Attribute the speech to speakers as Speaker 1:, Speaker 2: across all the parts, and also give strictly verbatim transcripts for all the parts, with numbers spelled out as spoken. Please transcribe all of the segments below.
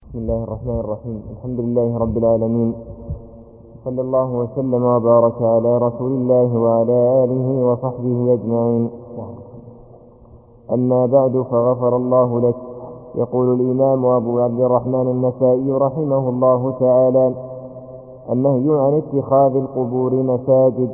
Speaker 1: بسم الله الرحمن الرحيم. الحمد لله رب العالمين، صلى الله وسلم وبارك على رسول الله وعلى آله وصحبه أجمعين. أما بعد، فغفر الله لك. يقول الإمام أبو عبد الرحمن النسائي رحمه الله تعالى: النهي عن اتخاذ القبور مساجد.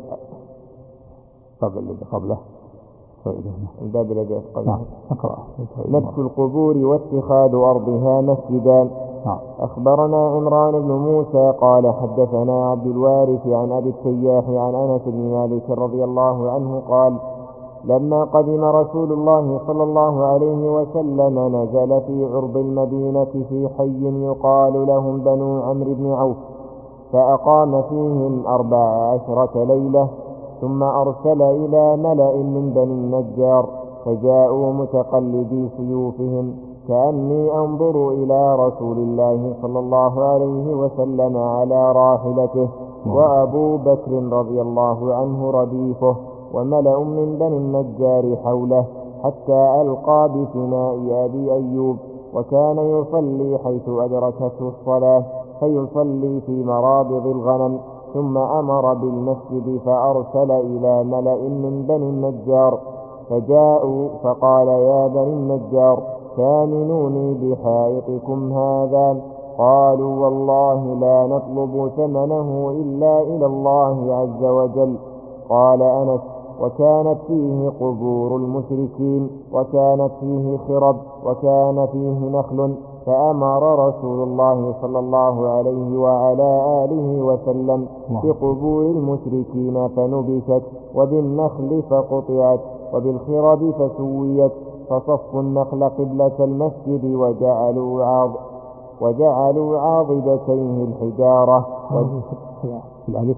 Speaker 2: قبل قبله
Speaker 1: الباب الذي قبله نفس القبور واتخاذ أرضها مسجدا. أخبرنا عمران بن موسى قال حدثنا عبد الوارث عن أبي التياح عن أنس بن مالك رضي الله عنه قال: لما قدم رسول الله صلى الله عليه وسلم نزل في عرض المدينة في حي يقال لهم بنو عمرو بن عوف، فأقام فيهم أربع عشرة ليلة، ثم أرسل إلى ملأ من بني النجار، فجاءوا متقلدي سيوفهم كأني أنظر إلى رسول الله صلى الله عليه وسلم على راحلته، وأبو بكر رضي الله عنه رديفه، وملأ من بني النجار حوله، حتى ألقى بفناء أبي أيوب، وكان يصلي حيث أدركته الصلاة، فيصلي في مرابض الغنم، ثم أمر بالمسجد، فأرسل إلى ملأ من بني النجار، فجاءوا فقال: يا بني النجار، ثامنوني بحائطكم هذا. قالوا: والله لا نطلب ثمنه إلا إلى الله عز وجل. قال أنس: وكانت فيه قبور المشركين، وكانت فيه خرب، وكان فيه نخل، فأمر رسول الله صلى الله عليه وعلى آله وسلم بقبور المشركين فنبتت، وبالنخل فقطعت، وبالخرب فسويت، فصفوا النخل قبلة المسجد، وجعلوا عاض وجعلوا عاضدتيه الحجارة.
Speaker 2: الألف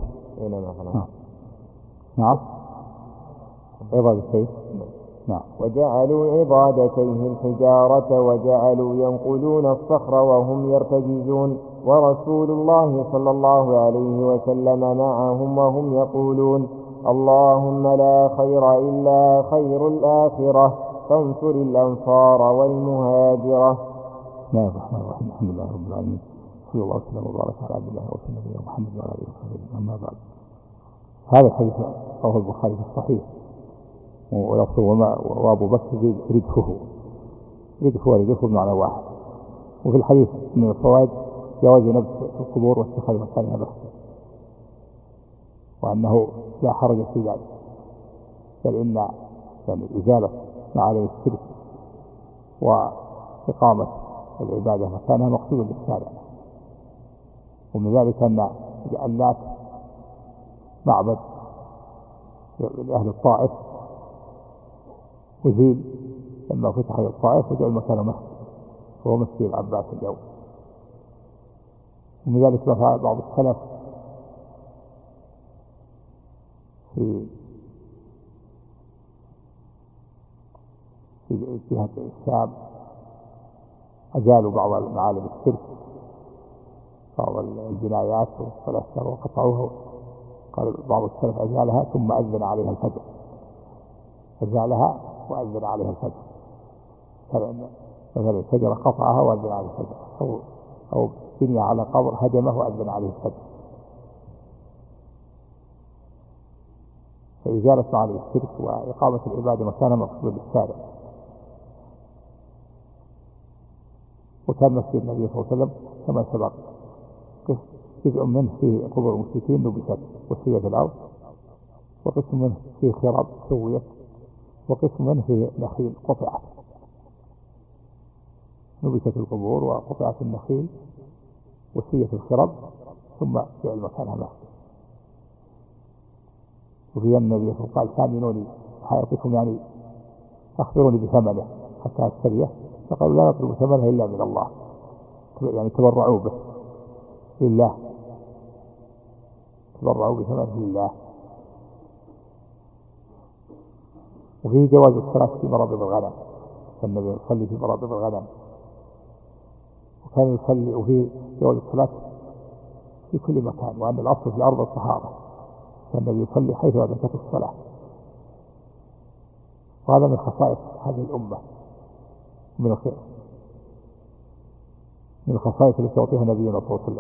Speaker 2: نعم عضادتيه نعم
Speaker 1: وجعلوا عضادتيه الحجارة، وجعلوا ينقلون الصخر وهم يرتجزون، ورسول الله صلى الله عليه وسلم معهم، وهم يقولون: اللهم لا خير إلا خير الآخرة، فانصر الأنصار والمهاجرة.
Speaker 2: بسم الله الرحمن الرحيم. الحمد لله رب العالمين، صلى الله وسلم وبارك على عبد الله ورسوله نبينا محمد وعلى آله وصحبه. أما بعد، هذا الحديث رواه البخاري في الصحيح، ويقول وأبو بكر ردفه ردفه ردفه بمعنى واحد. وفي الحديث من الفوائد جواز نبت القبور واتخاذ مكانها مسجد، وأنه لا حرج في ذلك، بل إن يعني إزالة معالم الشرك وإقامة العبادة مكانها مقصود للشارع. ومن ذلك أن اللات معبد لأهل الطائف، وزيل لما فتح الطائف وجعل مكانه مسجد، وهو مسجد العباس اليوم. ومن ذلك ما بعض السلف في في جهة الشام أجالوا بعض معالم الشرك، بعض الجنايات والأشياء وقطعوها. قال بعض السلف: أجالها ثم أذن عليها الفجر، أجالها وأذن عليها الفجر، مثلا الشجرة قطعها وأذن عليها الفجر، أو أو بني على قبر هدمه وأذن عليه الفجر. فإزالة معالم الشرك وإقامة العبادة مكانها مقصود بالشارع. وكان مسجد النبي صلى الله عليه وسلم كما سبق جزء منه فيه قبور المشركين نبتت وسيت الأرض، وقسم منه فيه خراب سويت، وقسم منه فيه نخيل قطعت، نبتت القبور وقطعت النخيل وسيت الخراب، ثم جعل مكانها مسجد. وفي النبي صلى الله عليه وسلم قال: ثامنوني حياتكم، يعني أخبروني بثمنه حتى أشتريه. فقالوا: لا نطلب ثمنه إلا من الله، يعني تبرعوا به لله، تبرعوا بثمنه لله. وفيه جواز الصلاة في مرابض الغنم، فالنبي يصلي في مرابض الغنم، وكان يصلي. وفيه جواز الصلاة في كل مكان، وأن الأصل في الأرض الطهارة، فالنبي يصلي حيث أدركته الصلاة. وهذا من خصائص هذه الأمة من الخير من الخصائص التي يعطيها نبينا صلى الله عليه وسلم،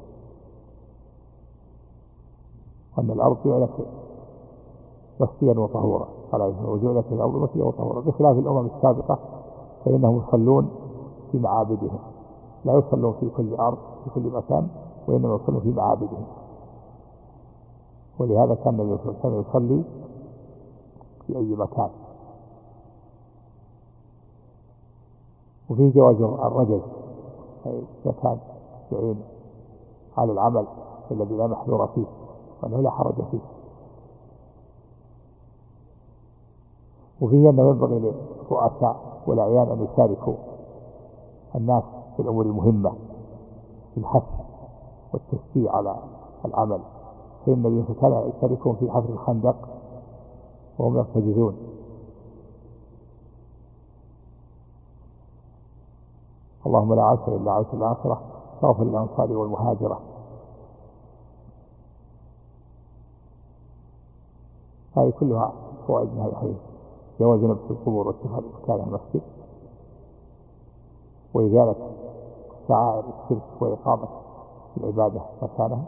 Speaker 2: أن الأرض جعلت مسجدا وطهورا، وجعلت الأرض مسجدا وطهورا، بخلاف الأمم السابقة فإنهم يصلون في معابدهم، لا يصلون في كل أرض في كل مكان، وإنما يصلون في معابدهم. ولهذا كان النبي صلى الله عليه وسلم يصلي في أي مكان. وفيه جواز الرجل، أي مكان يعين على العمل الذي لا محذور فيه وأنه لا حرج فيه. وفيه أنه ينبغي للرؤساء والأعيان أن يشاركوا الناس في الأمور المهمة في الحث والتشجيع على العمل، فإن النبي صلى الله عليه وسلم يشاركون في حفر الخندق وهم يرتجزون. اللهم لا عسر إلا عسر الآخرة فاغفر للأنصار والمهاجرة. هذه كلها فوائد من هذا الحديث: جواز نبش القبور واتخاذ مكانها مسجد، وإزالة شعائر الشرك وإقامة العبادة مكانها،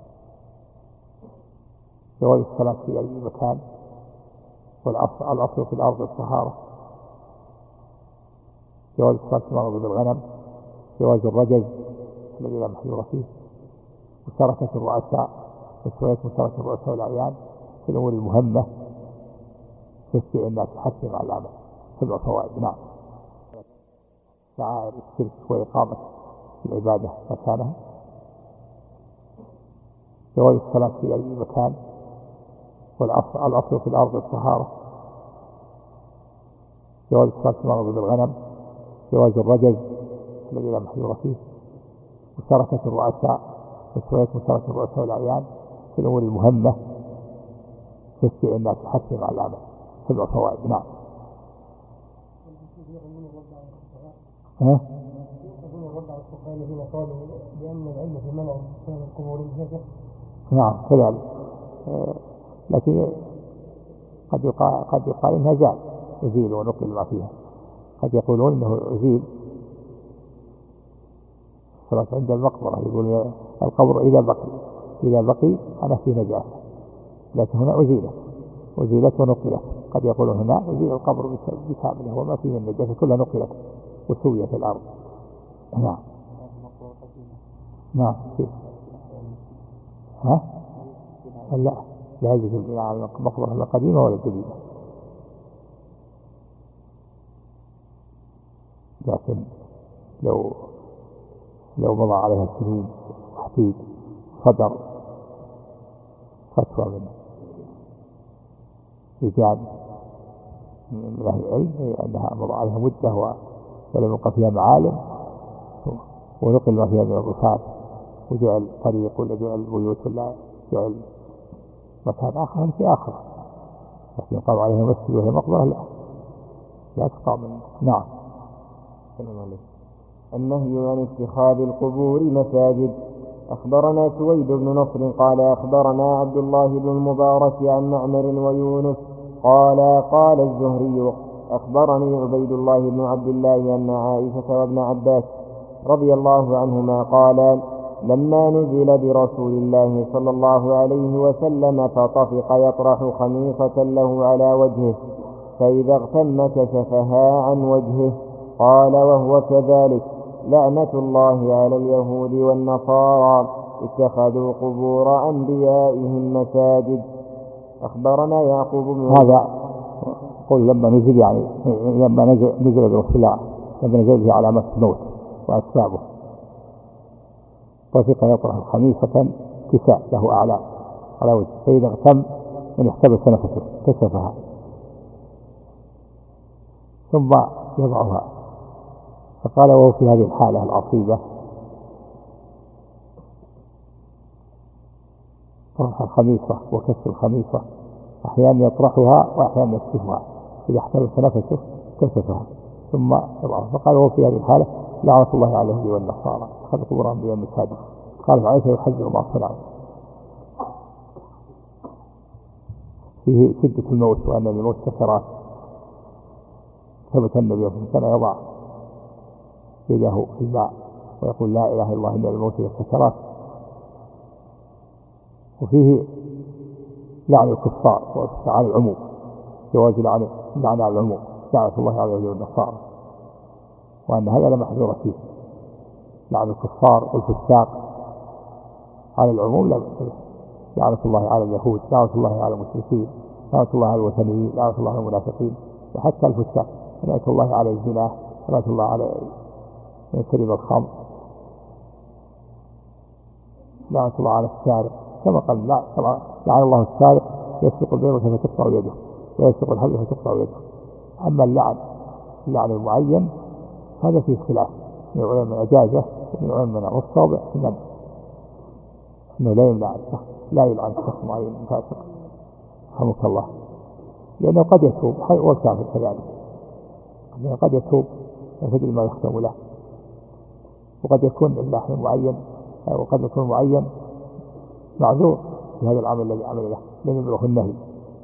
Speaker 2: جواز الصلاة في أي مكان، والأصل في الأرض الطهارة، جواز الصلاة في مغرب الغنم، جواز الرجز الذي لا محذور فيه، مشاركة الرؤساء، مسؤولية مشاركة الرؤساء والأعيان في الأمور المهمة، تشجيع الناس تحسن على العمل. سبع فوائد. نعم. شعائر الشرك وإقامة العبادة مكانها، جواز الصلاة في أي مكان، والأصل الأصل في الأرض الطهارة، جواز الصلاة في مغرب الغنم، جواز الرجز الذي لا محذور فيه، مشاركة الرؤساء، مسؤولية مشاركة الرؤساء والأعيان في الأمور المهمة، تشجيع الناس تحسن على العمل. سبع فوائد. نعم. ها؟ الذين قالوا بأن العلم في منع القبور الجزء. نعم كذلك، لكن قد يقال قد يقال إنها زال يزيل ونقل ما فيها، قد يقولون إنه يزيل صلاة عند المقبرة، يقول القبر إذا بقي إذا بقي أنا في نجاة، لكن هنا أزيلت أزيلت ونقلت. قد يقولون هنا أزيل القبر بكامله وما فيه من نجاة كلها نقلت وسويت الأرض. نعم. نعم. ها؟ لا لا يجوز البناء على المقبرة القديمة ولا الجديدة، لكن لو لو مضى عليها سنين تحديد صدر فتوى من رجال من أهل العلم أنها مضى عليها مدة ولم يبقى فيها معالم ونقل ما فيها من الرفات وجعل طريق ولا جعل بيوت ولا جعل مكان آخر في آخر، لكن قام عليها مسجد وهي مقبرة لا لا تقام. نعم.
Speaker 1: النهي عن اتخاذ القبور مساجد. أخبرنا سويد بن نصر قال أخبرنا عبد الله بن المبارك عن معمر ويونس قال قال الزهري أخبرني عبيد الله بن عبد الله أن عائشة وابن عباس رضي الله عنهما قال لما نزل برسول الله صلى الله عليه وسلم فطفق يطرح خميصة له على وجهه، فإذا اغتم كشفها عن وجهه. قال وهو كذلك لعنة الله على اليهود والنصارى اتخذوا قبور أنبيائهم مساجد. أخبرنا يعقوب بن
Speaker 2: هذا قل لما نزل يعني لما نزل نزل برسول الله لما نزل به علامة الموت وأسبابه، طفق يطرح خميصة كساء له أعلام على وجهه، فإذا اغتم من احتبس نفسه كشفها ثم يضعها. فقال وهو في هذه الحالة العصيبة طرح الخميصة وكسر الخميصة، أحيانا يطرحها وأحيانا يكشفها، إذا احتبس نفسه كشفها ثم يضعها. فقال وهو في هذه الحالة لعنة الله على اليهود والنصارى اتخذوا قبور أنبيائهم مساجد. قال عائشة يحذر ما صنعوا، فيه شدة الموت وأن الموت سكرات. ثبت النبي صلى الله عليه وسلم يضع يده في الماء ويقول لا إله إلا الله إلا الموت والسكرات. وفيه لعن الكفار على العموم، جواز لعن على العموم، لعنة الله على اليهود والنصارى، وأن هذا لا محذور فيه. لعن الكفار والفساق على العموم لا محذور. لعنة الله على اليهود، لعنة الله على المشركين، لعنة الله على الوثنيين، لعنة الله على المنافقين، وحتى الفساق، لعنة الله على الزنا، لعنة الله على كريم الخمر، لعنة الله على السارق، كما قال لعن الله السارق يسرق البيضة فتقطع يده ويسرق الحبل فتقطع يده. أما اللعن اللعن المعين هذا فيه خلاف من العلماء أجازه، من العلماء والصابع إنه إنه لا يمنع لا يلعن شخص معين فاسق رحمك الله، لأنه قد يتوب والكافر كذلك، لأنه قد يتوب ويفعل ما يختم له، وقد يكون اللحن معين وقد يكون معين معذور في هذا العمل الذي عمل له لم يبلغه النهي،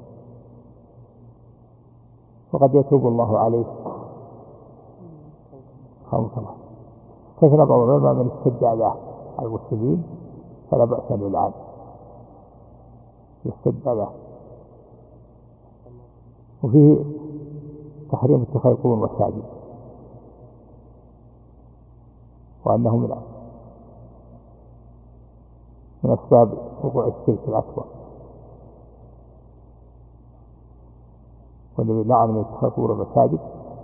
Speaker 2: وقد يتوب الله عليه رحمك الله. كثر بعض العلماء من استدعى له على المسلمين فلا بأس أن يلعن، يستدعى له. وفيه تحريم اتخاذ قبور المساجد، وأنه من من أسباب وقوع الشرك الأكبر، والذي لعن من اتخاذ قبور المساجد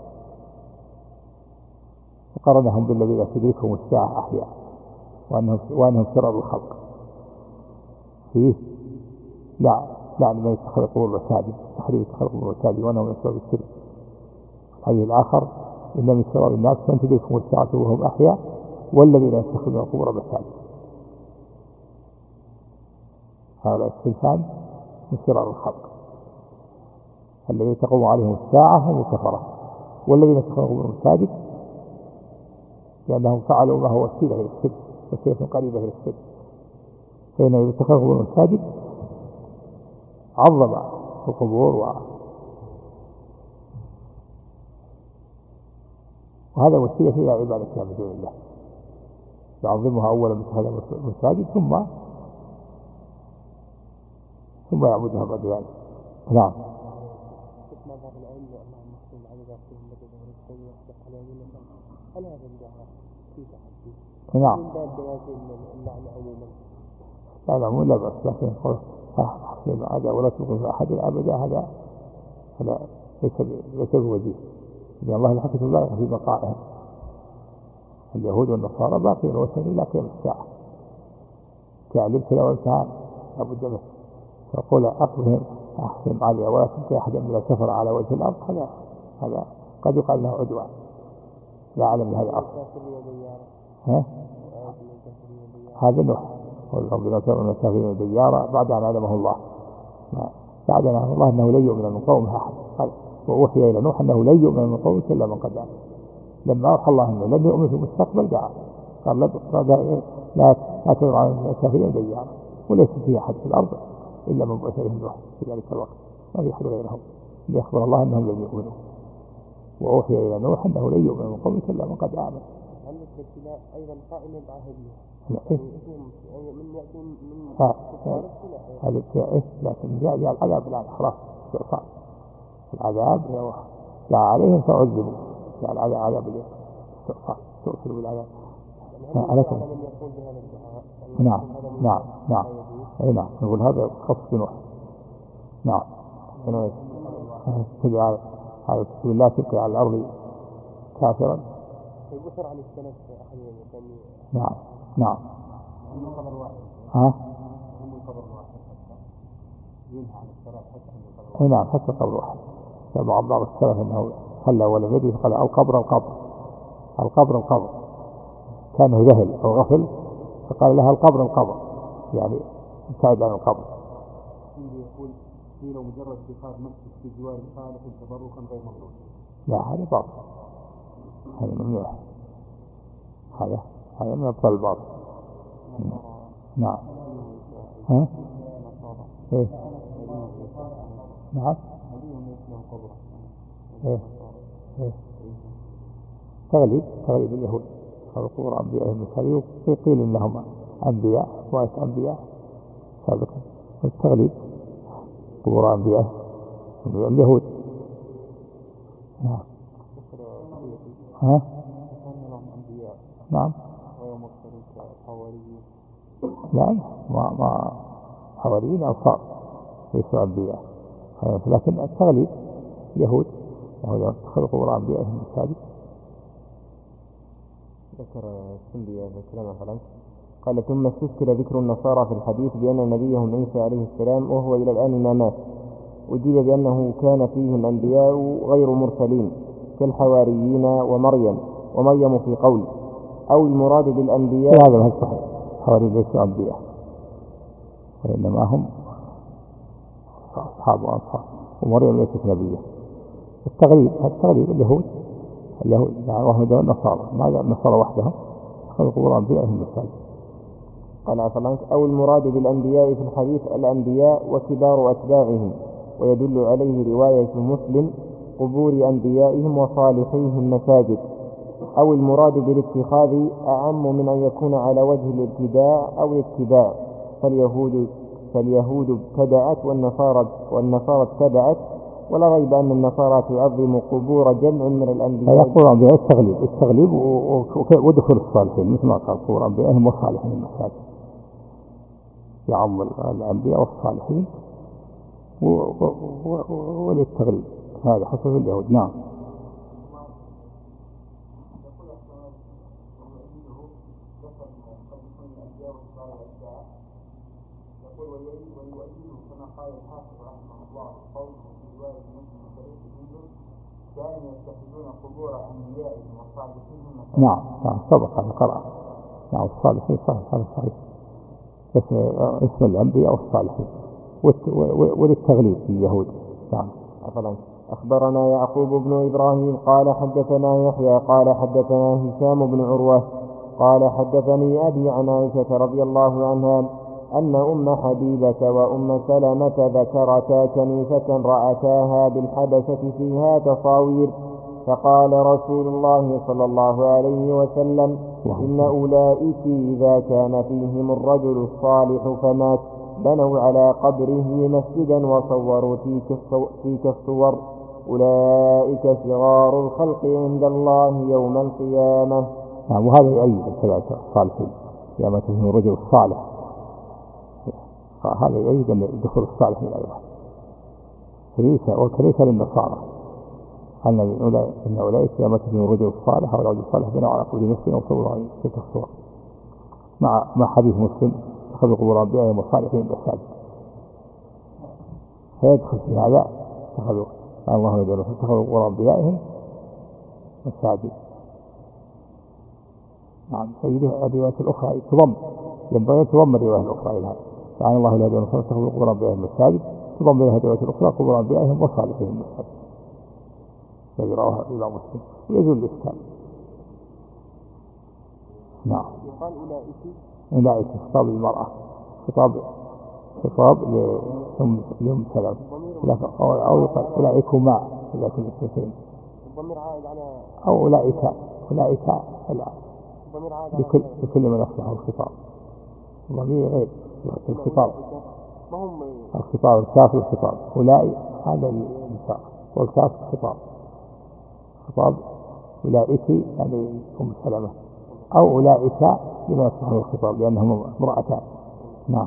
Speaker 2: وقرنهم بالذين تدركهم الساعة أحياء وأنهم وأنهم شرار الخلق. فيه لا لعن من اتخاذ قبور المساجد، تحريم اتخاذ قبور المساجد وأنهم من أسباب الشرك. الحديث الآخر إن من شرار الناس من تدركهم الساعة وهم أحياء والذين يتخذون قبور المساجد. هذا الصنفان من شرار الخلق، الذين تقوم عليهم الساعة هم الكفرة، والذين يتخذون قبور المساجد لأنهم فعلوا ما هو وسيلة إلى الشرك، وسيلة قريبة إلى الشرك. فإنه يتخذون قبور المساجد عظم القبور و... وهذا وسيلة إلى عبادة من دون الله، يعظمها أولا باتخاذ المساجد ثم ثم يعبدها بعد ذلك. نعم. نعم. لا لا لا بأس، لكن حسن عدا ولا تلقوا في أحد أبدا، هذا هذا ليس ليس بوجيه، لأن الله الحكمة الله في بقائهم. اليهود والنصارى باقين وثني إلى قيام الساعة، كالابتلاء والامتحان لا بد منه. فقول أقبهم أحسن عليها ولا تلقي أحدا من الكفر على وجه الأرض، هذا هذا قد يقال له عدوان لا أعلم بهذا الأصل. ها؟ هذا نوح والرب كان من الكافرين ديارا بعد أن علمه الله، بعد أن علمه الله أنه لن يؤمن من قومه أحد. قال ووحي إلى نوح أنه لن يؤمن من قومه إلا من قد آمن. لما أوحى الله أنه لن يؤمن في المستقبل دعا قال لا لا لا تدعوا على الكافرين ديارا، وليس فيه أحد في الأرض إلا من بعث إليهم نوح في ذلك الوقت، ما في أحد غيرهم ليخبر الله أنهم لن يؤمنوا. وأوحي إلى نوح أنه لن يؤمن من قومه إلا من قد آمن.
Speaker 1: هل الابتلاء أيضا قائم بعهد
Speaker 2: لا إيه؟
Speaker 1: من يأتي من
Speaker 2: هذا الابتلاء إيه؟ لكن جاء جاء العذاب الآن خلاص استئصال العذاب جاء عليهم فعذبوا، جاء العذاب عذاب الاستئصال تؤثر بالعذاب. عليكم. نعم نعم نعم أي نعم نقول هذا خاص بنوح. نعم أنا تدعى على بسم الله تلقي على الأرض كافرا.
Speaker 1: يذكر عن السنة أحد المكان.
Speaker 2: نعم نعم.
Speaker 1: من قبر واحد.
Speaker 2: ها؟
Speaker 1: من قبر واحد. ينهى عن الصلاة حتى من قبر
Speaker 2: واحد. نعم حتى قبر واحد. بعض بعض السلف أنه خلى ولم يدري فقال القبر القبر القبر القبر كانه ذهل أو غفل فقال لها القبر القبر، يعني ابتعد عن القبر.
Speaker 1: يقول قيل مجرد اتخاذ مسجد في جوار الخالق تبركا غير ممنوع.
Speaker 2: لا هذا باطل، هذا ممنوع، هذا هذا من أبطال الباطل. نعم. ها؟ إيه؟ نعم. إيه؟ إيه؟ تغليب تغليب اليهود اتخذوا قبور أنبيائهم مساجد، قيل إنهم أنبياء رواية أنبياء سابقا. التغليب قبور أنبياء اليهود. نعم. ها؟ نعم. لا ما ما حواريين أنصار ليسوا أنبياء، لكن التغليب يهود وهذا اتخذوا قبور أنبيائهم مساجد.
Speaker 1: ذكر السندي هذا الكلام فلان قال: ثم استذكر ذكر النصارى في الحديث بأن نبيهم عيسى عليه السلام وهو إلى الآن ما مات، أجيب بأنه كان فيهم أنبياء غير مرسلين كالحواريين ومريم ومريم في قول، أو المراد بالأنبياء
Speaker 2: هذا ما هو صحيح، الحواريين ليسوا أنبياء وإنما هم أصحاب وأنصار، ومريم ليست نبية. التغليب التغليب اليهود اليهود يعني وهم دون النصارى، ما جاء النصارى وحدهم اتخذوا قبور أنبيائهم مساجد.
Speaker 1: قال عفلانك: أو المراد بالأنبياء في الحديث الأنبياء وكبار أتباعهم، ويدل عليه رواية مسلم قبور أنبيائهم وصالحيهم مساجد. أو المراد بالاتخاذ أعم من أن يكون على وجه الابتداع أو الاتباع، فاليهود فاليهود ابتدعت والنصارى والنصارى اتبعت، ولا ريب أن النصارى تعظم قبور جمع من الأنبياء.
Speaker 2: يقول أنبياء التغليب التغليب ودخول الصالحين مثل ما قال قبور أنبيائهم وصالحين المساجد، يعم الأنبياء والصالحين وللتغليب، هذا حسب اليهود. نعم.
Speaker 1: كانوا يتخذون قبور أنبيائهم وصالحيهم مساجد.
Speaker 2: نعم نعم سبق هذا قرأ. نعم الصالحين صحيح هذا صحيح، اسم اسم الأنبياء والصالحين وللتغليب في اليهود. نعم.
Speaker 1: أخبرنا يعقوب بن إبراهيم قال حدثنا يحيى قال حدثنا هشام بن عروة قال حدثني أبي عن عائشة رضي الله عنها أن أم حبيبة وأم سلمة ذكرتا كنيسة رأتاها بالحبشة فيها تصاوير، فقال رسول الله صلى الله عليه وسلم: إن أولئك إذا كان فيهم الرجل الصالح فمات بنوا على قبره مسجدا وصوروا تلك الصور، أولئك صغار الخلق عند الله يوم القيامة.
Speaker 2: نعم. وهذا يؤيد الثلاثة الصالحين كما فيهم الرجل الصالح، هذا يؤيد أن دخول الصالحين أيضا. كنيسة وكنيسة للنصارى أن أولئك كما فيهم الرجل الصالح والرجل الصالح بنوا على قبره مسجدا وصوروا تلك الصور، مع مع حديث مسلم اتخذوا قبور أنبيائهم وصالحين مساجد، فيدخل في هذا اتخذوا الله يدعو اتخذوا قبور أنبيائهم مساجد. نعم. هذه الرواية الأخرى تضم ينبغي تضم الرواية الأخرى إلى هذا، يعني الله لا يدعو اتخذوا قبور أنبيائهم مساجد، تضم لها الرواية الأخرى قبور أنبيائهم وصالحين مساجد، الذي رواها إلى مسلم ويجوز الإسلام. نعم.
Speaker 1: يقال أولئك
Speaker 2: أولئك خطاب المرأة، خطاب خطاب لأم سلمة، أو يقال أولئكما لكن الاثنين،
Speaker 1: الضمير عائد على
Speaker 2: أو أولئك أولئك لكل لكل من أصلح الخطاب، الضمير غير الخطاب، الخطاب الكاف الخطاب، أولئك هذا النساء والكاف الخطاب، خطاب أولئك يعني أم سلمة، أو أولئك لما يصلح الخطاب لأنهم امرأتان. نعم.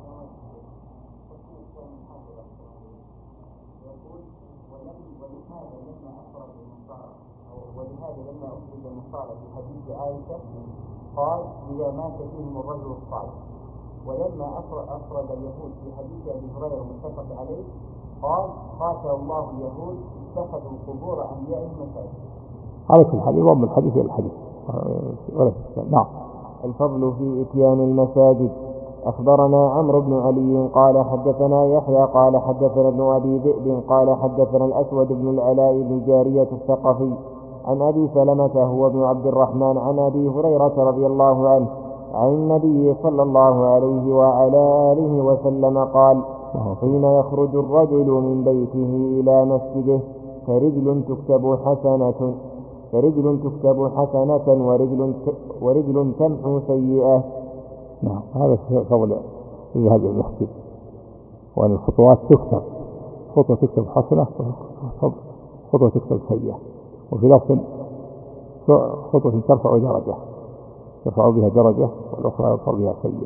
Speaker 1: ولهذا لما أخرج النصارى في حديث عائشة قال: إذا مات فيهم الرجل الصالح. ولما أفرد اليهود في حديث أبي هريرة المتفق عليه قال: قاتل الله اليهود اتخذوا قبور أنبيائهم مساجد.
Speaker 2: على كل حال يضم الحديث إلى الحديث. نعم.
Speaker 1: الفضل في إتيان المساجد. أخبرنا عمرو بن علي قال حدثنا يحيى قال حدثنا ابن أبي ذئب قال حدثنا الأسود بن العلاء بن جارية الثقفي عن أبي سلمة هو ابن عبد الرحمن عن أبي هريرة رضي الله عنه عن النبي صلى الله عليه وعلى آله وسلم قال: حين يخرج الرجل من بيته إلى مسجده فرجل تكتب حسنة فرجل تكتب حسنة ورجل ورجل تمحو سيئة.
Speaker 2: نعم هذا فضل في هذا المسجد، وأن الخطوات تكتب، خطوة تكتب حسنة خطوة تكتب سيئة، وفي لفظ خطوة ترفع درجة يرفع بها درجة والأخرى يرفع بها سيئة.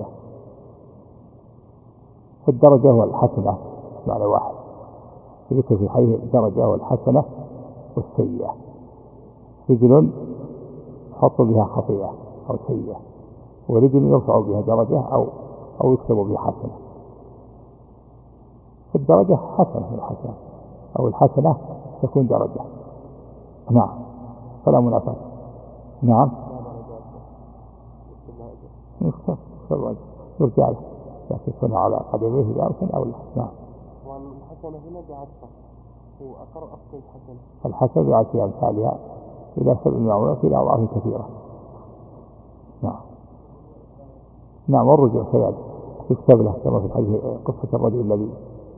Speaker 2: الدرجة والحسنة معنى واحد، ذكر في حيه الدرجة والحسنة والسيئة. رجل يحط بها خطيئة أو سيئة، ورجل يرفع بها درجة أو أو يكتب بها حسنة. الدرجة حسنة الحسنة أو الحسنة تكون درجة. نعم فلا منافاة. نعم يرجع له لكن يكون على قدميه جالسا أو لا. نعم.
Speaker 1: والحسنة هنا بعطفة وأقر أفضل الحسنة.
Speaker 2: الحسنة بعطفة أمثالها إلى سبع معونات إلى أضعاف كثيرة. نعم. نعم والرجوع كذلك يكتب له كما في الحديث قصة الرجل الذي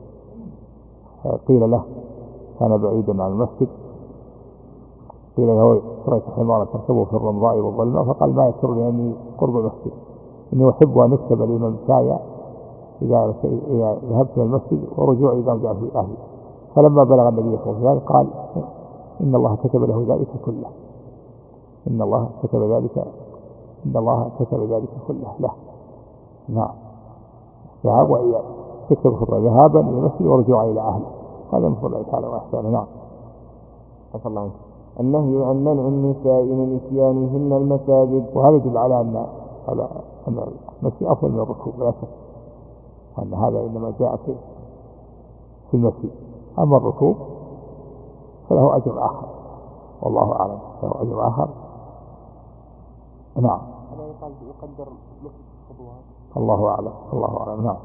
Speaker 2: قيل له كان بعيدا عن المسجد، قيل له اشتريت حمارا تركبه في الرمضاء والظلماء، فقال ما يسرني أني قرب المسجد، إني أحب أن يكتب لي ممشاي إذا ذهبت إلى المسجد ورجوعي إذا رجعت في أهلي. فلما بلغ النبي صلى الله عليه وسلم قال إن الله كتب له ذلك كله، إن الله كتب ذلك إن الله كتب ذلك كله له. نعم ذهاب وإياب تكتب خطوة ذهابا إلى المسجد ورجوعا إلى أهله، هذا من فضل الله تعالى وإحسانه. نعم.
Speaker 1: عفى الله عنك. النهي عن منع النساء من إتيانهن المساجد،
Speaker 2: وهذا يدل على أن على أن المسجد أفضل من الركوب، لا شك أن هذا إنما جاء في في المسجد. أما الركوب فله أجر آخر والله أعلم، له أجر آخر. نعم.
Speaker 1: هذا يقدر له خطوات.
Speaker 2: الله أعلم الله أعلم. نعم.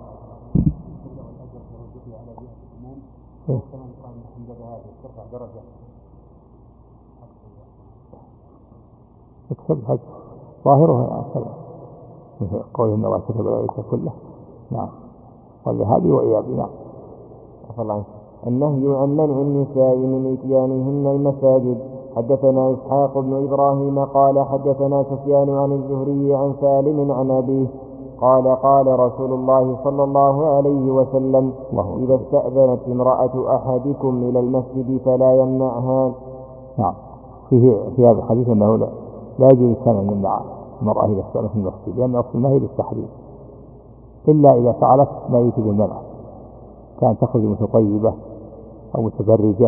Speaker 2: يكتب هذا ظاهرها كذا مثل قول إن الله كتب ذلك كله. نعم. ولهذه وإيابي. نعم.
Speaker 1: عفى الله عنك. النهي عن منع النساء من إتيانهن المساجد. حدثنا إسحاق بن إبراهيم قال حدثنا سفيان عن الزهري عن سالم عن أبيه قال قال رسول الله صلى الله عليه وسلم إذا استأذنت امرأة أحدكم إلى المسجد فلا يمنعها.
Speaker 2: نعم. فيه في هذا الحديث أنه لا لا يجوز أن يمنع المرأة إذا استأذنت في المسجد، لأن أصل النهي للتحريم إلا إذا فعلت ما يوجب المنع، كان تخرج متطيبة أو متبرجة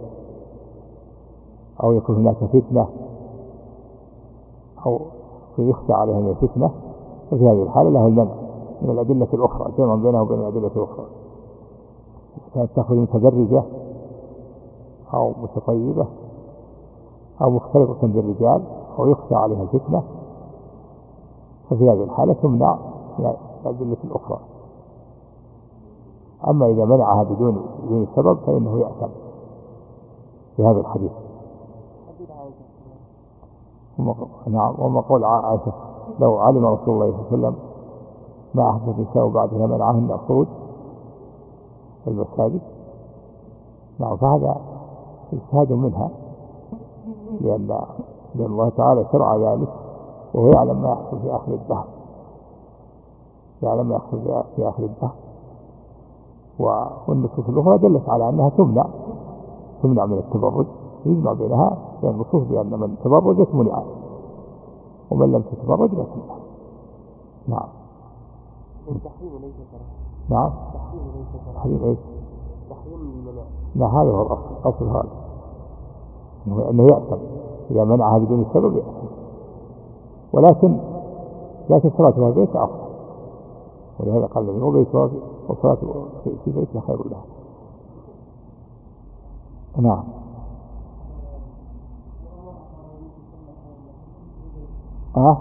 Speaker 2: أو يكون هناك فتنة أو يخشى عليها من الفتنة، ففي هذه الحالة له المنع من الأدلة الأخرى، جمع بينه وبين الأدلة الأخرى. كانت تخرج متبرجة أو متطيبة أو مختلطة بالرجال أو يخشى عليها الفتنة، ففي هذه الحالة تمنع من الأدلة الأخرى. أما إذا منعها بدون بدون سبب فإنه يأثم في هذا الحديث. نعم. وما قول عائشة لو علم رسول الله صلى الله عليه وسلم ما أحدث النساء بعدها منعهن الخروج في المساجد. نعم. فهذا اجتهاد منها، لأن لأن الله تعالى شرع ذلك وهو يعلم ما يحصل في آخر الدهر، يعلم ما يحصل في آخر الدهر. والنصوص الأخرى دلت على أنها تمنع تمنع من التبرج، يجمع بينها بين النصوص بأن من تبرجت منعت ومن لم تتبرج لا تمنع. نعم.
Speaker 1: التحريم ليس كراهة.
Speaker 2: نعم.
Speaker 1: التحريم ليس كراهة.
Speaker 2: تحريم ايش؟
Speaker 1: تحريم المنع.
Speaker 2: لا هذا هو الأصل، أصل هذا أنه يأثم إذا منعها بدون سبب يأثم، ولكن لكن صلاة في البيت أفضل، ولهذا قال النبي وبيت وصلاة في بيتها خير لها. نعم. ها؟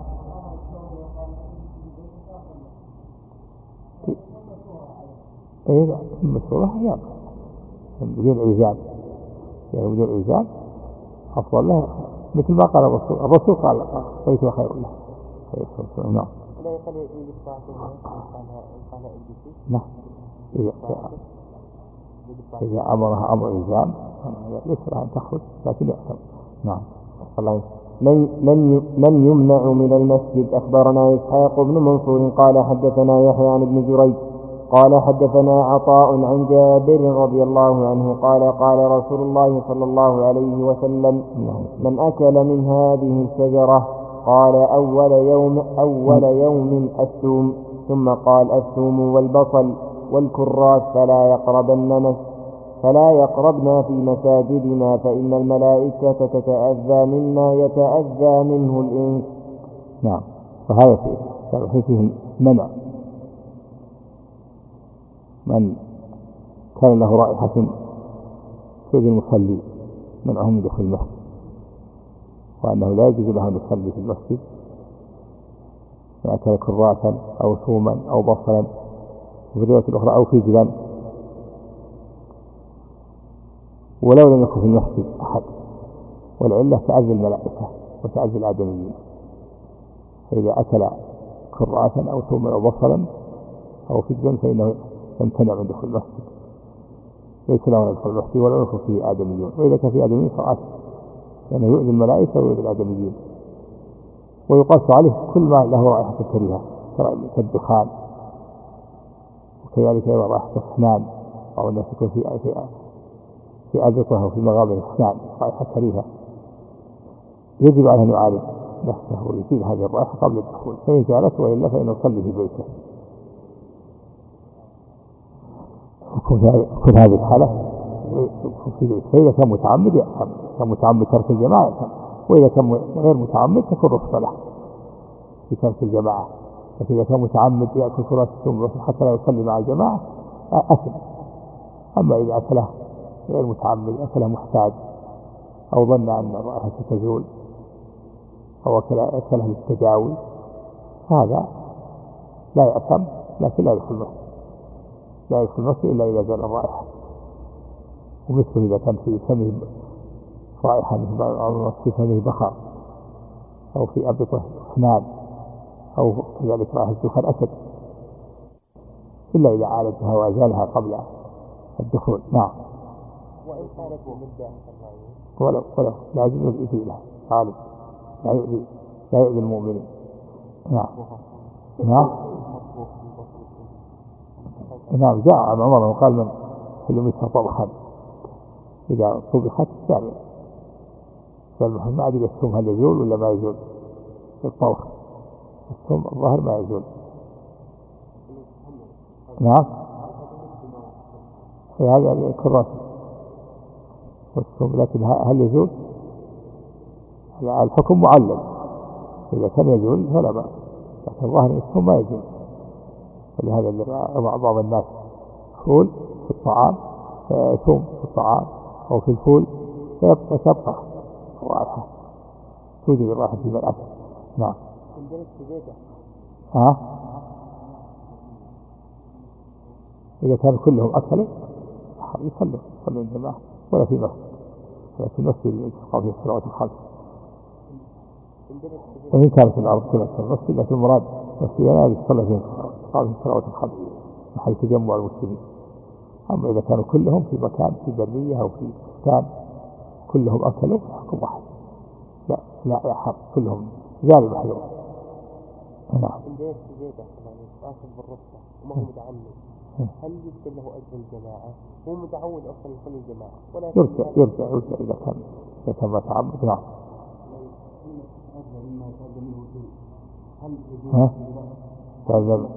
Speaker 2: إيه المسؤولة يعني بدون إيجاب، يعني بدون إيجاب أفضل له، مثل ما قال الرسول الرسول قال بيتها خير له. نعم.
Speaker 1: لا يقال يدفع قالها الجسي.
Speaker 2: نعم. إذا إذا أمرها أمر إيجاب يسرع أن تخرج لكن يأثم. نعم.
Speaker 1: الله لن, لن, لن يمنع من المسجد. أخبرنا إسحاق بن منصور قال حدثنا يحيى عن ابن جريج قال حدثنا عطاء عن جابر رضي الله عنه قال قال رسول الله صلى الله عليه وسلم من أكل من هذه الشجرة قال أول يوم أول يوم الثوم ثم قال الثوم والبصل والكراث فلا يقربن فلا يقربنا في مساجدنا فإن الملائكة تتأذى مما يتأذى منه الإنس.
Speaker 2: نعم. فهذا فيه منع من كان له رائحة تؤذي المصلي منعهم من دخول المسجد، وأنه لا يجوز له أن يصلي في المسجد يأكل كراثا أو ثوما أو بصلا وفي الرواية الأخرى أو في جبال، ولو لم يكن في المسجد أحد، والعلة تعزي الملائكة وتعزي الآدميين، فإذا أكل كراثا أو ثوما أو بصلا أو في جبال فإنه يمتنع من دخول المسجد، ليس له أن يدخل المسجد ولا يدخل فيه آدميون، وإذا كان فيه آدميين فعاش لأنه يؤذي الملائكة ويؤذي الآدميين. ويقاس عليه كل ما له رائحة كريهة كالدخان، وكذلك أيضا رائحة الأسنان، أو الناس يكون في في أزقه وفي مغابر الأسنان رائحة كريهة، يجب عليه أن يعالج نفسه ويزيل هذه الرائحة قبل الدخول، فإن جعلته وإلا فإنه يصلي في بيته. كل هذه الحالة فإذا كان متعمد يأثم، كان متعمد ترك الجماعة يأثم، وإذا كان غير متعمد تكون رخصة له في ترك الجماعة. لكن إذا كان متعمد يأكل كراث الثوم حتى لا يصلي مع الجماعة أثم. أما إذا أكله غير متعمد أكله محتاج أو ظن أن الرائحة تزول أو أكله للتداوي هذا لا يأثم، لكن لا يدخل المسجد، لا يدخل المسجد إلا إذا زال الرائحة. ومثله إذا كان في فمه رائحة أو في فمه بخار أو في أبطه أسنان أو كذلك رائحة دخان أسد، إلا إذا عالجها وأزالها قبل الدخول. نعم.
Speaker 1: وإن كانت مدة
Speaker 2: ولو ولو لا يجوز الإزالة عالج، لا يؤذي لا يؤذي المؤمنين. نعم. نعم. نعم. جاء عن عمر وقال من كلمتها طبخا إذا طبخت يعني فالمهم ما أدري الثوم هل يزول ولا ما يزول في الطبخ، الثوم الظاهر ما يزول. نعم. هذا الكراث والثوم، لكن هل يزول؟ الحكم معلل، إذا كان يزول فلا بأس، لكن الظاهر الثوم ما يزول. ولهذا اللي بعض الناس فول في الطعام ثوم في الطعام أو في الفول فيبقى تبقى رائحة توجد الراحة في الأكل. نعم. ها؟ إذا كان كلهم أكلوا يصلوا يصلوا الجماعة ولا في مسجد، ولا في مسجد يتقى فيه الصلوات الخمس. وإن كانت الأرض كلها المسجد، لكن المراد مسجدنا يصلى فيه الصلوات الخمس من حيث تجمع المسلمين. أما إذا كانوا كلهم في مكان في برية أو في مكان كلهم أكلوا حكم واحد، لا لا يحق كلهم جانب محذور. نعم.
Speaker 1: عندما السجادة يعني آخذ بالرصة وما هو متعمد، هل يكتب له أجر الجماعة؟ هو متعود أصلا يصلي الجماعة ولا
Speaker 2: يرجع يرجع يرجع إذا كان إذا كان متعمد. نعم.
Speaker 1: هل
Speaker 2: ها؟ تعذب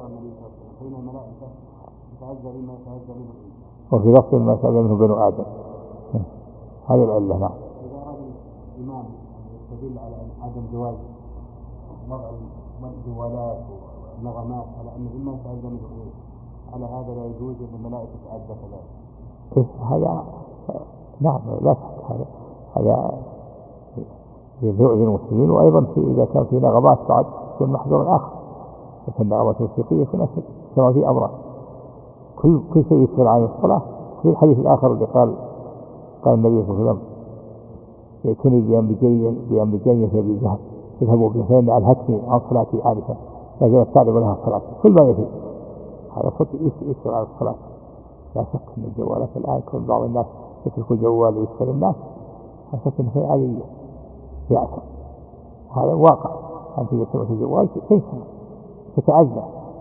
Speaker 2: وفي لفظ ما تعذب منه بنو آدم، هذا العلة. نعم.
Speaker 1: إذا أراد الإمام يستدل على عدم جواز وضع الجوالات والنغمات على أنه إما يتعذب منه، على هذا لا يجوز للملائكة تتعذب كذلك.
Speaker 2: هذا نعم لا شك، هذا هذا يؤذي المسلمين. وأيضا في إذا كان في نغمات بعد يكون محذور آخر، لكن النغمات الموسيقية يكون أشد كما في أمره. كل كل شيء يسأل عن الصلاة. في الحديث الآخر اللي قال قال النبي صلى الله عليه وسلم يأتوني بأمر جيد في أبي جهل يذهبوا به فإن ألهتني عن صلاتي آنفا لا زالت تعلم لها الصلاة كل ما يفي. هذا صوت يسأل عن الصلاة. لا شك أن الجوالات الآن كل بعض الناس يتركوا الجوال ويسأل الناس، لا شك أن هي عادية يأثم. هذا واقع. أنت إذا سويت الزواج تنسى تتعزى.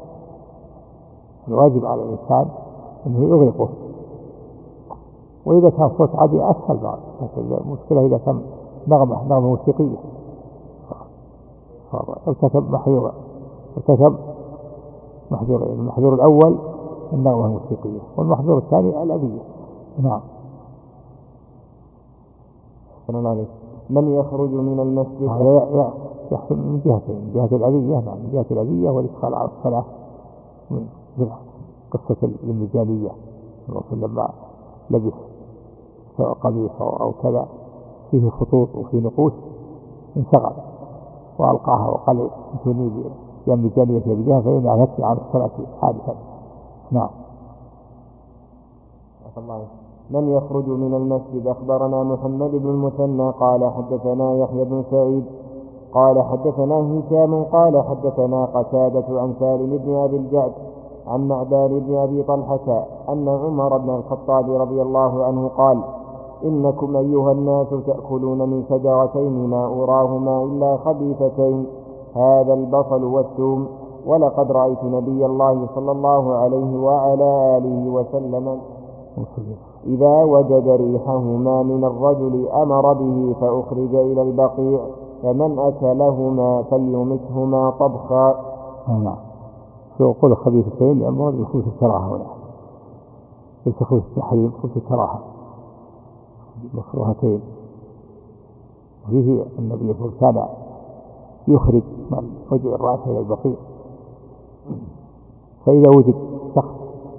Speaker 2: الواجب على الإنسان أنه يغلقه، وإذا كان صوت عادي أسهل بعض. المشكلة إذا كان نغمة نغمة موسيقية ارتكب محظورا، ارتكب محظورين. المحظور الأول النغمة الموسيقية، والمحظور الثاني الأذية. نعم.
Speaker 1: من يخرج من المسجد
Speaker 2: يحصل من جهتين، من جهة الأذية، نعم، من جهة الأذية والإدخال على الصلاة. من قصة المجالية الرسول لما لبس قميص أو كذا فيه خطوط وفيه نقوش انشغل وألقاها وقال انتوني بيان مجالية بجهة فإن أعلتني عن الصلاة حادثا. نعم.
Speaker 1: من يخرج من المسجد. أخبرنا محمد بن المثنى قال حدثنا يحيى بن سعيد قال حدثنا هشام قال حدثنا قتادة عن سالم بن أبي الجعد عن معدان بن أبي طلحة أن عمر بن الخطاب رضي الله عنه قال: إنكم أيها الناس تأكلون من شجرتين ما أراهما إلا خبيثتين، هذا البصل والثوم، ولقد رأيت نبي الله صلى الله عليه وعلى آله وسلم إذا وجد ريحهما من الرجل أمر به فأخرج إلى البقيع، فمن أكلهما فليمسهما طبخا.
Speaker 2: نعم. يقول خبيثتين لأنه يخوف الكراهة، ولا ليس خوف التحريم، خوف الكراهة، مكروهتين. وفيه النبي صلى الله عليه وسلم يخرج من وجه الرأس إلى البقيع، فإذا وجد شخص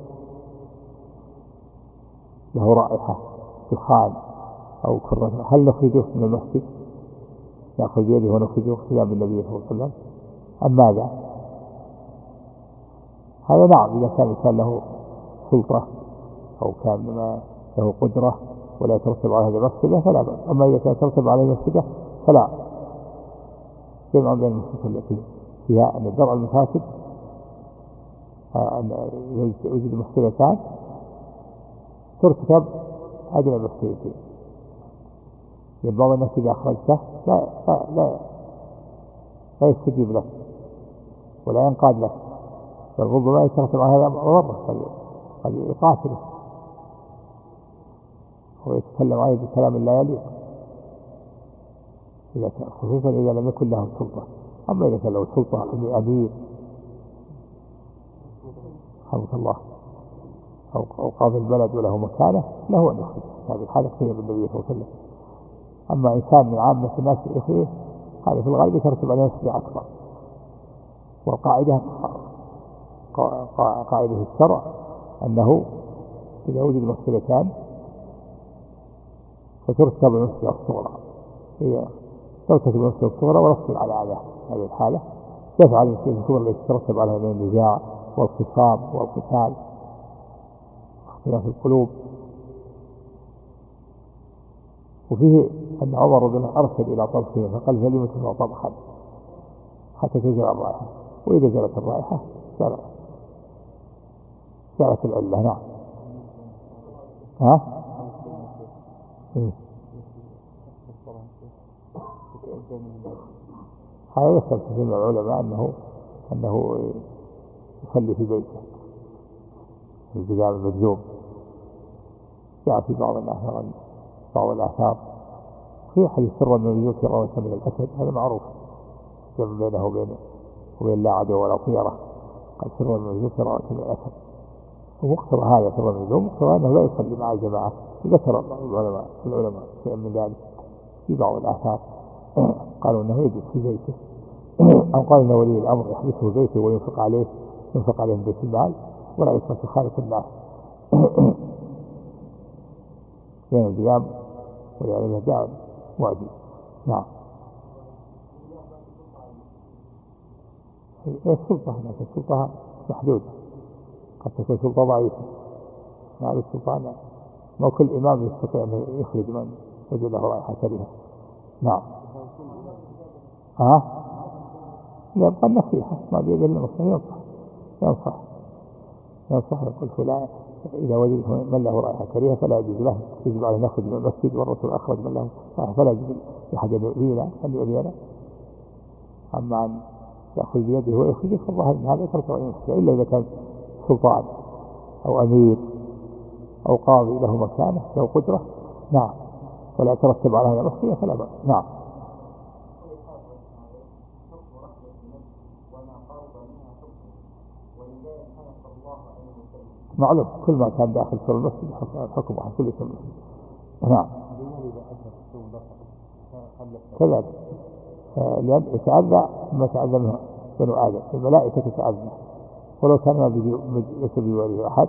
Speaker 2: له رائحة دخان أو كرة هل نخرجه من المسجد؟ يأخذ يده ونخرجه خيام النبي صلى الله عليه وسلم أم ماذا؟ هذا نعم إذا كان كان له سلطة أو كان له قدرة ولا يترتب على هذا المفسدة فلا بأس. أما إذا كان يترتب عليه المفسدة فلا. جمع بين المفسدة التي فيها أن درء المفاسد أن يوجد مفسدتان ترتكب أجل المفسدتين. بعض الناس إذا أخرجته لا لا لا, لا يستجيب لك ولا ينقاد لك، بل ربما يترتب على هذا مرة قد يقاتله ويتكلم عليه بكلام لا يليق، إذا كان خصوصا إذا لم يكن له سلطة. أما إذا كان له سلطة أمير حمد الله أو قاضي البلد وله مكانه له أن يخرج، هذه الحالة خير بالنبي صلى الله عليه وسلم. أما إنسان من عامة الناس يخرج هذا في الغالب يترتب عليه مفسدة أكبر. والقاعدة قاعدة الشرع أنه إذا وجد مفسدتان فترتكب المفسدة الصغرى، إذا ترتكب المفسدة الصغرى ونصل على هذا هذه الحالة يفعل المفسدة الصغرى التي ترتب عليها من النزاع والخصام والقتال واختلاف القلوب. وفيه أن عمر رضي الله عنه أرسل إلى طبخه فقال فليمسه طبخا حتى تزول الرائحة، وإذا زالت الرائحة زالت زالت العلة. نعم. ها؟ إيه؟ هذا يختلف في العلماء أنه أنه يصلي في بيته في الجدار المجذوب. جاء في بعض الآثار بعض الآثار في حديث سر من يذكر رواه من الأسد، هذا معروف جمع بينه وبين وبين لا عدو ولا طيرة. قد سر من يذكر رواه من الأسد، ومقتضى هذا سر من يذكر مقتضى أنه لا يصلي مع الجماعة. ذكر العلماء العلماء شيئا من ذلك في بعض الآثار، قالوا أنه يجب في بيته، أو قال أن ولي الأمر يحبسه بيته وينفق عليه ينفق عليه بيت المال ولا يصرف خالف الناس لأن القيام ولأن الهدام واجب. نعم. السلطة لكن السلطة محدودة، قد تكون سلطة ضعيفة. هذه السلطة ما كل إمام يستطيع أن يخرج من يجد له رائحة كريهة. نعم. ها؟ يبقى النصيحة ما بيد النصيحة ينصح ينصح ينصح يقول فلان إذا وجد من له رائحة كريهة فلا يجوز له، يجب عليه نخرج من المسجد، والرسول أخرج من له رائحة فلا يجوز لأحد يؤذينا أن يؤذينا. أما أن يأخذ بيده ويخرج فالله أن هذا يترك إلا إذا كان سلطان أو أمير أو قاضي له مكانه له قدرة، نعم، ولا يترتب على هذا المخطئ فلا بأس. نعم. معلوم كل ما كان داخل سور المسجد حكم واحد كل سور المسجد. نعم. كذلك لأن يتعذى ما تعذى منها بنو آدم، الملائكة تتعذى ولو كان ما ليس بجواره أحد.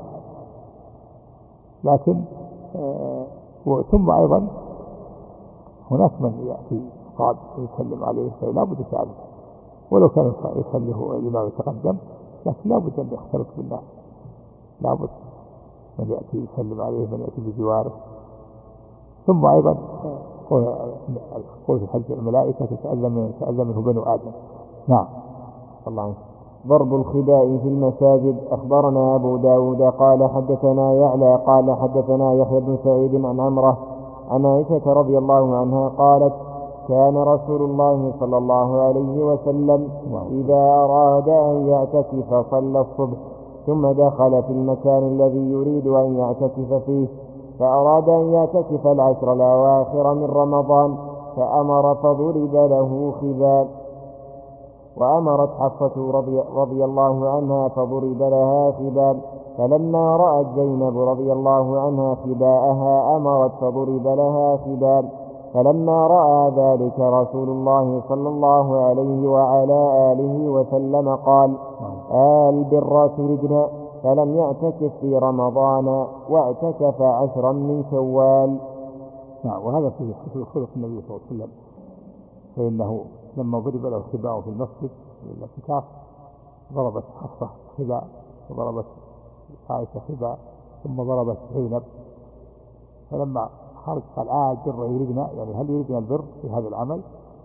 Speaker 2: لكن آه ثم أيضا هناك من يأتي قاعد يسلم عليه فلا بد يتعذى، ولو كان يخليه الإمام يتقدم لكن لا بد أن يختلط بالناس، لا بد من يأتي يسلم عليه من يأتي بجواره. ثم أيضا قول في حج الملائكة تتأذى تتأذى منه بنو آدم. نعم.
Speaker 1: الله. ضرب الخباء في المساجد. أخبرنا أبو داود قال حدثنا يعلى قال حدثنا يحيى بن سعيد عن عمرة عن عائشة رضي الله عنها قالت كان رسول الله صلى الله عليه وسلم إذا أراد أن يعتكف صلى الصبح ثم دخل في المكان الذي يريد أن يعتكف فيه، فأراد أن يعتكف العشر الأواخر من رمضان فأمر فضرب له خباء، وأمرت حفصة رضي, رضي الله عنها فضرب لها خباء، فلما رأت زينب رضي الله عنها خباءها أمرت فضرب لها خباء، فلما رأى ذلك رسول الله صلى الله عليه وعلى آله وسلم قال آل بر تردنا، فلم يعتكف في رمضان واعتكف عشرا من شوال.
Speaker 2: نعم. وهذا فيه حسن خلق النبي صلى الله عليه وسلم، فإنه لما ضرب له خباء في المسجد الاعتكاف ضربت حفصة خباء وضربت عائشة خباء ثم ضربت زينب، فلما خرج قال آه البر يريدنا، يعني هل يريدنا البر في هذا العمل؟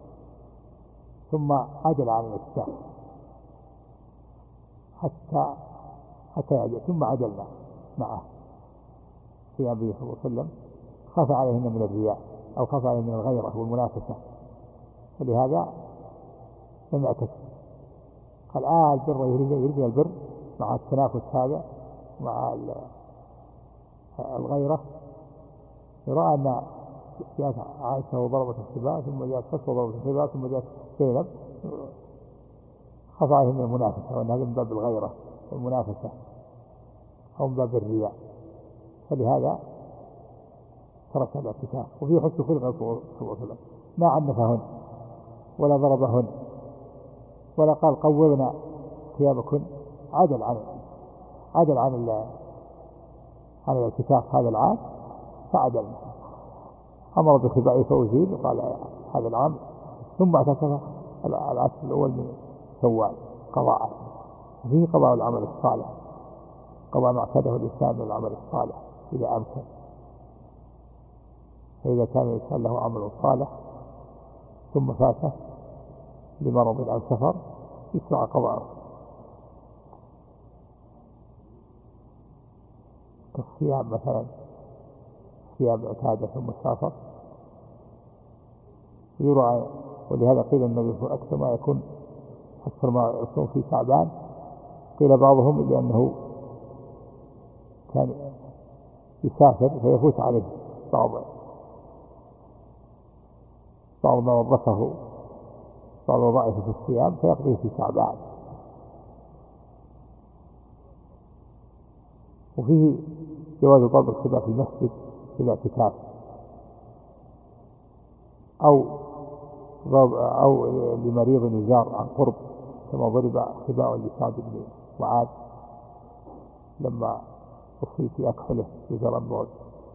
Speaker 2: ثم عجل عن الاعتكاف حتى حتى يعجل، ثم عجلنا معه في أبي صلى الله عليه وسلم، خاف عليهن من الرياء أو خاف عليهن من الغيرة والمنافسة، فلهذا لم يعتكف. قال آه البر يريدنا البر مع التنافس هذا مع الغيرة، رأى أن جاءت عائشة وضربت الخباء ثم جاءت حفصة وضربت الخباء ثم جاءت زينب، خاف عليهم من المنافسة، وأن هذا من باب الغيرة والمنافسة أو من باب الرياء، فلهذا ترك الاعتكاف. وفي حسن خلق صلى الله عليه وسلم ما عنفهن ولا ضربهن ولا قال قوضنا ثيابكن، عدل عن عدل عن عن الاعتكاف هذا العام فعدل، أمر بخباء فوزين وقال هذا العام، ثم اعتكف العشر الأول من شوال قضاء، فيه قضاء العمل الصالح، قضاء ما اعتاده الإنسان من العمل الصالح إذا أمكن، فإذا كان الإنسان له عمل صالح ثم فاته لمرض أو سفر يسرع قضاءه، كالصيام مثلا، صيام اعتاده ثم سافر يرعى. ولهذا قيل النبي صلى الله عليه وسلم أكثر ما يكون أكثر ما يكون في شعبان، قيل بعضهم لأنه كان يسافر فيفوت عليه بعض بعض ما وظفه بعض وظائفه في الصيام فيقضيه في شعبان. وفيه جواز ضرب الخباء في المسجد في الاعتكاف، أو أو لمريض يزار عن قرب، كما ضرب خباء لسعد بن معاذ لما أصيب في أكحله في زرنبوع،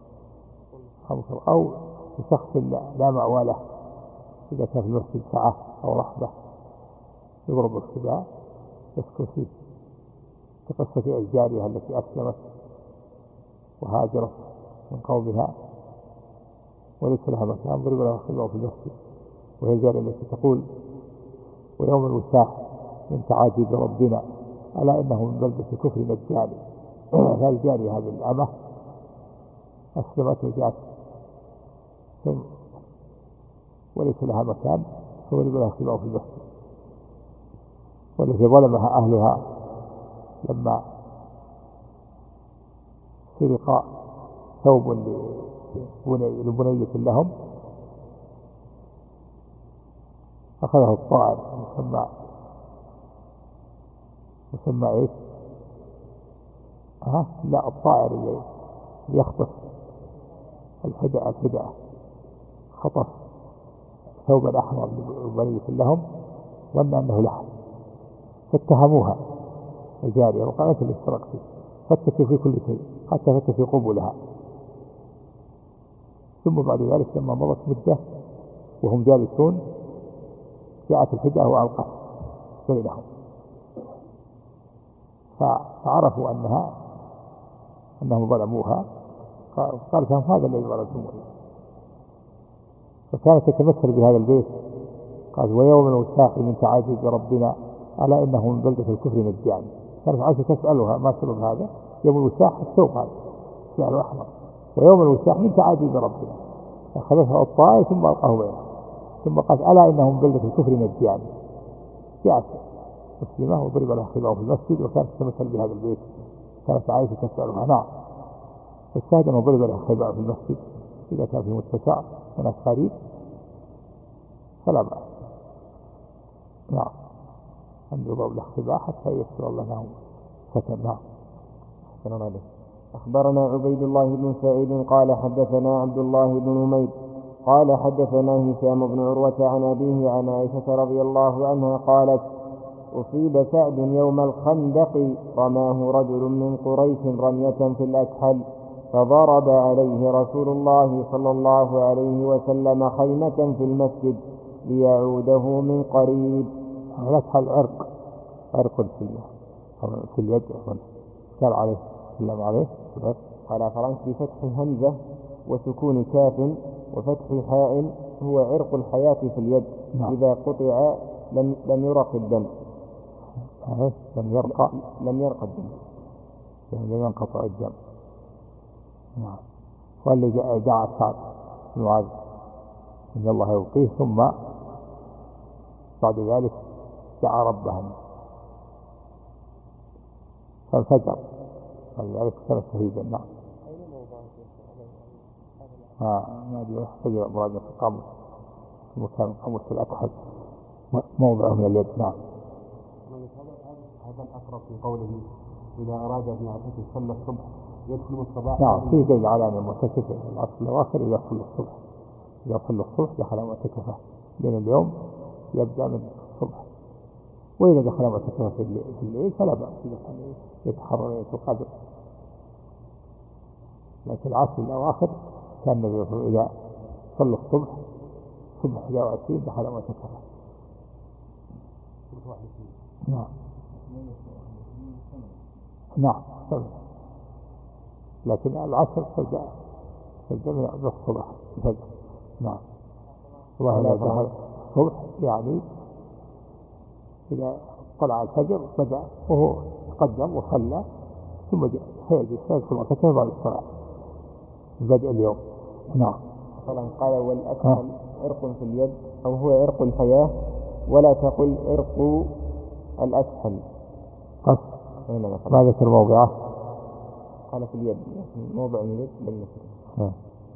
Speaker 2: أو لشخص لا مأوى له إذا كان في المسجد سعة أو رحبة يضرب الخباء يسكن فيه، كقصة أجدادها التي أسلمت وهاجرت من قومها وليس لها مكان ضرب لها خباء في المسجد، وهي الجارية التي تقول ويوم الوساح من تعاجب ربنا ألا إنه من بلدة كفر مجاني قال جاري هذه الأمة أسلمت وجاءت ثم وليس لها مكان فولد لها خلاء في المسجد، والتي ظلمها أهلها لما سرق ثوب لبنية لهم أخذه الطائر مسمى مسمى إيش؟ ها؟ لا، الطائر اللي يخطف الفداء الفداء خطف ثوبا أحمر لبنية لهم ظن أنه لحم، فاتهموها الجارية وقالت اللي اشترك فيه، فتشوا في كل شيء حتى فتشوا قبولها. ثم بعد ذلك لما مضت مدة وهم جالسون جاءت الفداء وألقت بينهم، فعرفوا أنها أنهم ظلموها، قالت لهم هذا الذي ظلمتموني، فكانت تتمثل بهذا البيت. قال ويوم الوساخ من تعاجز ربنا ألا إنه من بلدة الكفر نجاني. كانت عائشة تسألها ما سبب هذا؟ يوم الوساخ الثوب هذا شعر أحمر، ويوم الوساخ من تعاجز ربنا، أخذتها الطائر ثم ألقاه بينها، ثم قالت ألا إنه من بلدة الكفر نجاني. جاءت مسلمة وضرب لها خلاء في المسجد وكانت تتمثل بهذا البيت. كانت عائشة تسألها نعم، فالشاهد أنه ضرب لها خلاء في المسجد إذا كان في متسع وناس قريب فلا بأس. نعم، أن يضرب له خلاء حتى يسر الله له سكن. نعم.
Speaker 1: أخبرنا عبيد الله بن سعيد قال حدثنا عبد الله بن نمير قال حدثنا هشام بن عروة عن أبيه عن عائشة رضي الله عنها قالت أصيب سعد يوم الخندق رماه رجل من قريش رمية في الأكحل فضرب عليه رسول الله صلى الله عليه وسلم خيمة في المسجد ليعوده من قريب.
Speaker 2: الأكحل عرق عرق في اليد قال عليه سلم عليه
Speaker 1: على فرنك بفتح همزة وسكون كاف وفتح حاء هو عرق الحياة في اليد. نعم. إذا قطع لم, لم يرق الدم.
Speaker 2: لم يرق
Speaker 1: لم يرق الدم
Speaker 2: يعني لم ينقطع الدم. نعم. واللي دعا سعد بن معاذ إن الله يوقيه، ثم بعد ذلك دعا ربه فانفجر، فلذلك كان شهيدا. نعم. ها ما أدري فجر مراد في القبر في مكان قبر في الأكحل موضع من اليد. نعم.
Speaker 1: هذا الأقرب في قوله إذا أراد أن يعتكف صلى الصبح يدخل الصباح.
Speaker 2: نعم، في دليل على أن المعتكف العصر الأواخر إذا صلى الصبح إذا صلى الصبح دخل معتكفه، لأن اليوم يبدأ من الصبح، وإذا دخل معتكفه في الليل فلا بأس إذا كان يتحرر ليلة القدر. لكن العصر الأواخر كان إذا صلى الصبح صبح إحدى وعشرين دخل معتكفه. نعم. نعم. لكن العصر فجأة فجأة بالصبح فجأة. نعم. وهنا دخل الصبح يعني إذا طلع الفجر بدأ وهو تقدم وصلى ثم جاء هيجي سيدخل معتكفه بعد الصلاة بدء اليوم. نعم.
Speaker 1: فلن قال والأكحل عرق في اليد أو هو عرق الحياة ولا تقل عرق الأكحل.
Speaker 2: قص ما ذكر موضعه؟
Speaker 1: قال في اليد موضع اليد بل
Speaker 2: ها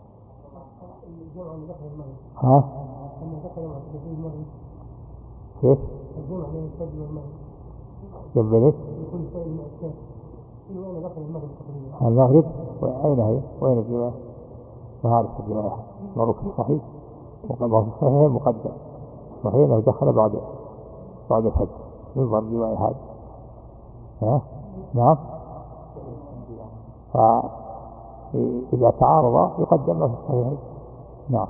Speaker 2: ها كيف جبلت المغرب وأين هي وين الجماعة؟ وهذا الجماعة معروف الصحيح وقال في الصحيح المقدم صحيح أنه دخل بعد بعد الحج ينظر الجماعة هذا. ها نعم. فإذا تعارض يقدم له الصحيح. نعم.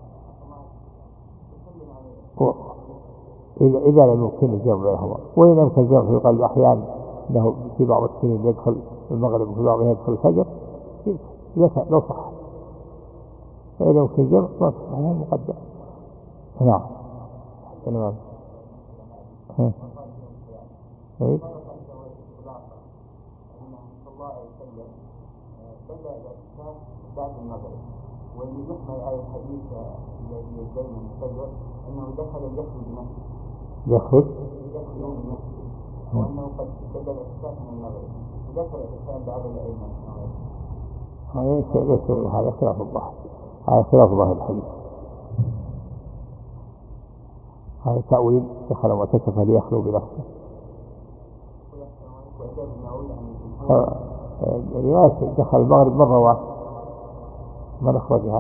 Speaker 2: إذا إذا لم يمكن الجمع بينهما، وإن يمكن الجمع في قلب أحيان أنه في بعض السنين يدخل المغرب وفي بعضها يدخل الفجر لو صح، فإذا يمكن الجمع ما تصح مقدم. نعم. تمام. إيه
Speaker 1: الله عليه وسلم بدأ الاعتكاف بعد المغرب، واللي يحمل على الحديث الذي يدين المستدرك أنه دخل يخرج بنفسه.
Speaker 2: يخرج؟
Speaker 1: يخرج من نفسه، وأنه قد بدأ الاعتكاف من المغرب، ودخل الإنسان بعض الأئمة.
Speaker 2: هذا خلاف الظاهر، هذا خلاف ظاهر الحديث. هذا تأويل دخل واعتكف ليخلو بنفسه. رواية دخل المغرب مرة واحدة من أخرجها،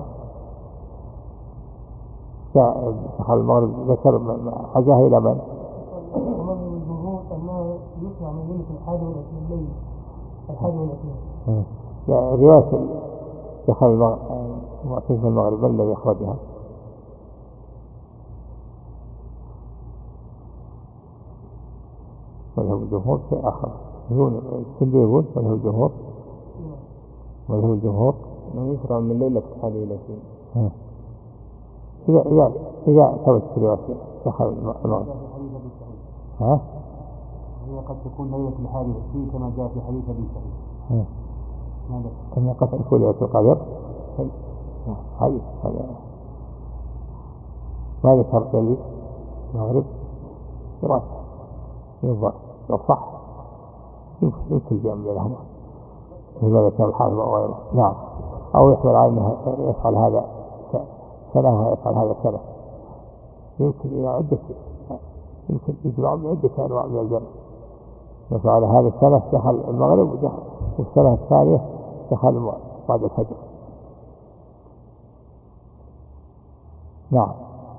Speaker 2: دخل المغرب ذكر حاجة إلى من؟
Speaker 1: ومن الجمهور أنه يسمع من ليلة الحادي والعشرين، الحادي والعشرين.
Speaker 2: رواية دخل معتكف المغرب من الذي أخرجها؟ مذهب الجمهور شيء آخر، كله يقول مذهب الجمهور مذهب الجمهور
Speaker 1: أنه يشرع من ليلة الحادي والعشرين.
Speaker 2: إذا إذا إذا ثبت في رواية دخل المغرب. ها؟
Speaker 1: هي قد تكون ليلة الحادي والعشرين كما جاء في حديث أبي سعيد.
Speaker 2: ماذا؟ أن قد تكون ليلة القدر. هذه هذا ماذا فرق لي المغرب؟ دراسة يضع لو صح يمكن يمكن جمع بينهما لماذا كان الحافظ وغيره. نعم، أو يحمل على أنه يفعل هذا سنة ويفعل هذا سنة، يمكن إلى عدة، يمكن يجمع عدة أنواع من الجمع. يفعل هذا السنة دخل المغرب ودخل السنة الثانية دخل بعد الفجر. نعم،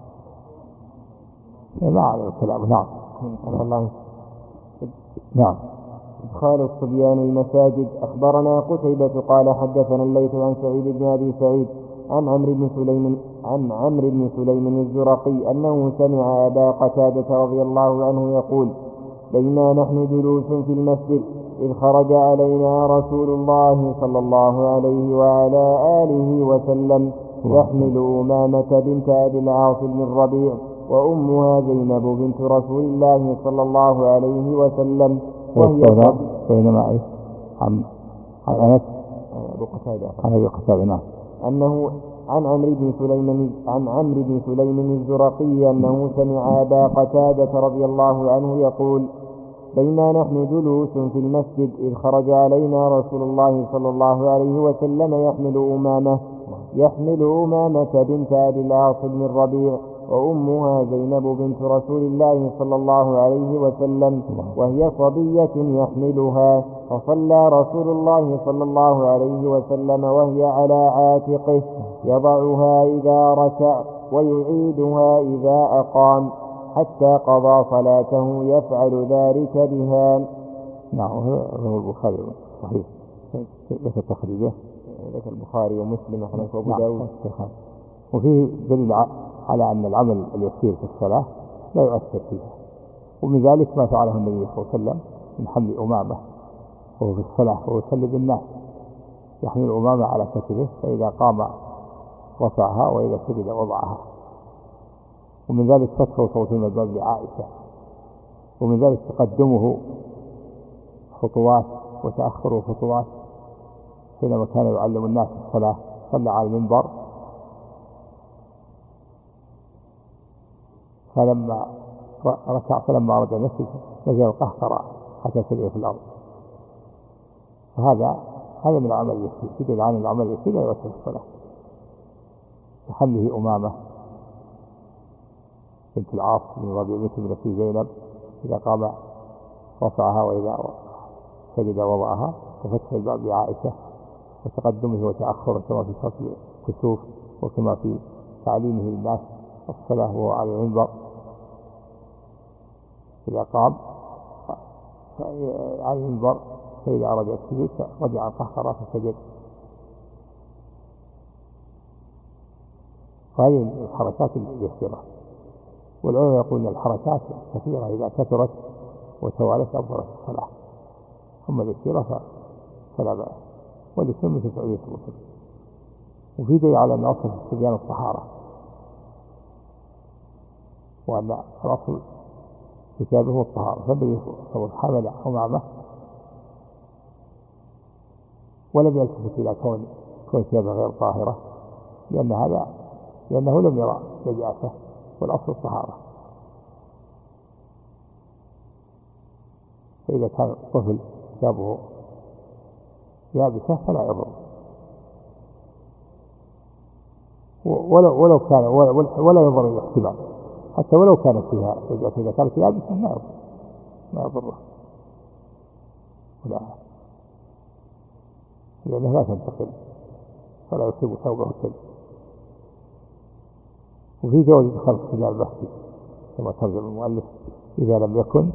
Speaker 2: ما على الكلام. نعم
Speaker 1: الله.
Speaker 2: نعم.
Speaker 1: إدخال الصبيان المساجد. أخبرنا قتيبة قال حدثنا الليث عن سعيد بن أبي سعيد عن عمرو بن سليم عن عمرو بن سليم الزرقي أنه سمع أبا قتادة رضي الله عنه يقول: بينا نحن جلوس في المسجد إذ خرج علينا رسول الله صلى الله عليه وعلى آله وسلم يحمل أمامة بنت أبي العاص بن الربيع وأمها زينب بنت رسول الله صلى الله عليه وسلم، وهي
Speaker 2: بينما إيه عن عن أنس
Speaker 1: أبو قتادة
Speaker 2: عن أبي قتادة
Speaker 1: أنه عن عمرو بن سليم عن عمرو بن سليم الزرقي أنه سمع أبا قتادة رضي الله عنه يقول: بينا نحن جلوس في المسجد إذ خرج علينا رسول الله صلى الله عليه وسلم يحمل أمامة يحمل أمامة بنت أبي العاص بن الربيع وأمها زينب بنت رسول الله صلى الله عليه وسلم، وهي صبية يحملها، فصلى رسول الله صلى الله عليه وسلم وهي على عاتقه يضعها إذا ركع ويعيدها إذا أقام حتى قضى صلاته يفعل ذلك بها.
Speaker 2: نعم، هو البخاري صحيح لك تخريجه
Speaker 1: لك البخاري ومسلم وحنف وابو داود.
Speaker 2: وفيه دليل على أن العمل اليسير في الصلاة لا يؤثر فيها، ومن ذلك ما فعله النبي صلى الله عليه وسلم من حمل أمامة وهو في الصلاة وهو يصلي بالناس، يحمل أمامة على كتفه فإذا قام رفعها وإذا سجد وضعها. ومن ذلك فتح صوت المجاز لعائشة، ومن ذلك تقدمه خطوات وتأخره خطوات. حينما كان يعلم الناس الصلاة صلى على المنبر، فلما ركع فلما أراد نفسه نزل القهقرة حتى سجد في الأرض. فهذا هذا من العمل اليسير، يدل على العمل اليسير لا يؤثر في الصلاة. تحمله أمامه بنت العاص بن الربيع بنت ابنة زينب إذا قام رفعها وإذا سجد وضعها، وفتح الباب لعائشة، وتقدمه وتأخره كما في صلاة الكسوف وكما في تعليمه للناس الصلاة وهو على المنبر. إذا قام على المنبر فإذا أراد السجود رجع القهقرة فسجد. هذه الحركات اليسيرة، والعلماء يقول أن الحركات كثيرة إذا كثرت وتوالت أبطلت الصلاة، أما اليسيرة فلا بأس، واليسير مثل فعلية الوتر. وفي دليل على أن أصل الصبيان الطهارة، وأن الأصل كتابه الطهارة، فالذي حمل أمامه ولم يلتفت إلى كون كون ثيابه غير طاهرة، لأن هذا لأنه لم يرى نجاسة، والأصل الطهارة. فإذا كان الطفل ثيابه يابسة فلا يضر، ولو ولو كان ولا يضر الاحتمال، حتى ولو كانت فيها نجاسة، إذا كانت يابسة ما يضر ما يضره، لا، لأنه لا تنتقل فلا يصيب ثوبه الثلج. وفي جواز دخول خلال المسجد كما ترجم المؤلف إذا لم يكن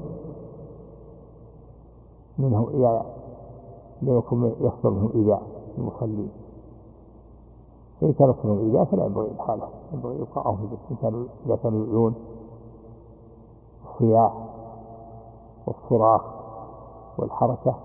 Speaker 2: منه إذا لا يكون يحصل منه إيذاء المصلين. فإن كان يحصل منه إيذاء فلا ينبغي الحالة، ينبغي يوقعه في بيته. إن كان إذا كانوا يؤذون الصياح والصراخ والحركة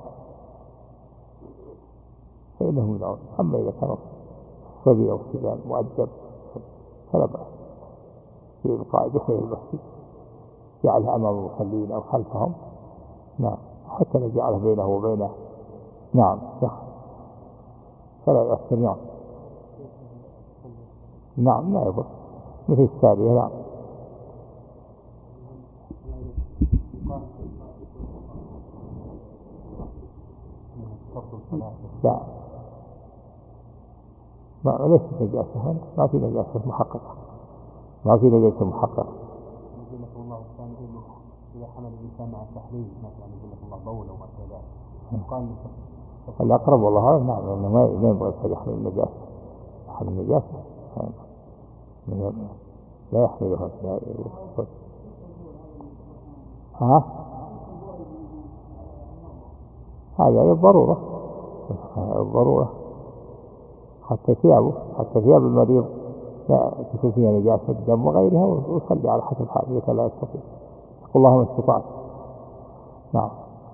Speaker 2: فإنه يدعون. أما إذا كان الصبي أو الصبيان مؤدب فلا بأس في إبقاء دخول المسجد، جعلها أمام المصلين أو خلفهم، نعم، حتى لو جعله بينه وبينه، نعم، فلا يؤثر، نعم، نعم، لا يضر، مثل السارية، نعم. لا، ما ليس نجاسة هنا، ما في نجاسة محققة، ما في نجاسة محققة.
Speaker 1: يقول الله تعالى إذا حمل الإنسان مع التحريم مثلا يقول الله بول أو ما شابه ذلك، قال
Speaker 2: الأقرب والله هذا، نعم، لأنه ما ما يبغى يحمل النجاسة، يحمل النجاسة لا يحملها. ها؟ هذا الضرورة، الضرورة، حتى ثيابه حتى ثياب المريض لا تكون فيها نجاسة الدم وغيرها، ويصلي على حسب حاله إذا لا يستطيع. يقول الله ما استطعت. نعم.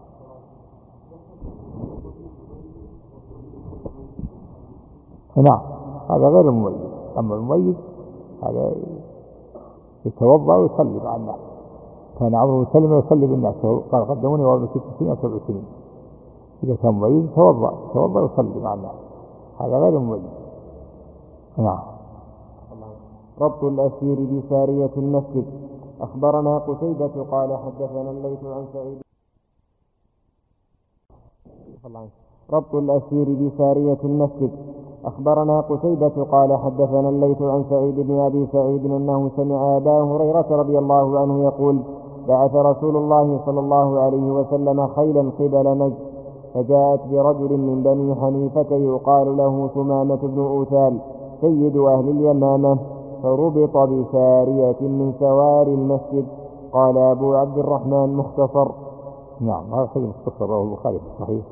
Speaker 2: نعم، هذا غير المميز. أما المميز هذا يتوضأ ويصلي مع الناس. كان عمرو بن سلمة يصلي بالناس، قال قدموني وابن ست سنين أو سبع سنين. إذا كان مميز يتوضأ يتوضأ ويصلي مع الناس، هذا غير مميز. نعم.
Speaker 1: ربط الأسير بسارية المسجد. أخبرنا قتيبة قال حدثنا الليث عن سعيد. ربط الأسير بسارية المسجد. أخبرنا قتيبة قال حدثنا الليث عن سعيد بن أبي سعيد أنه سمع أبا هريرة رضي الله عنه يقول بعث رسول الله صلى الله عليه وسلم خيلا قبل نجد، فجاءت برجل من بني حنيفة يقال له ثمامة بن أوثال سيد أهل اليمامة، فربط بسارية من سوار المسجد. قال أبو عبد الرحمن مختصر.
Speaker 2: نعم، هذا حديث مختصر رواه البخاري في الصحيح.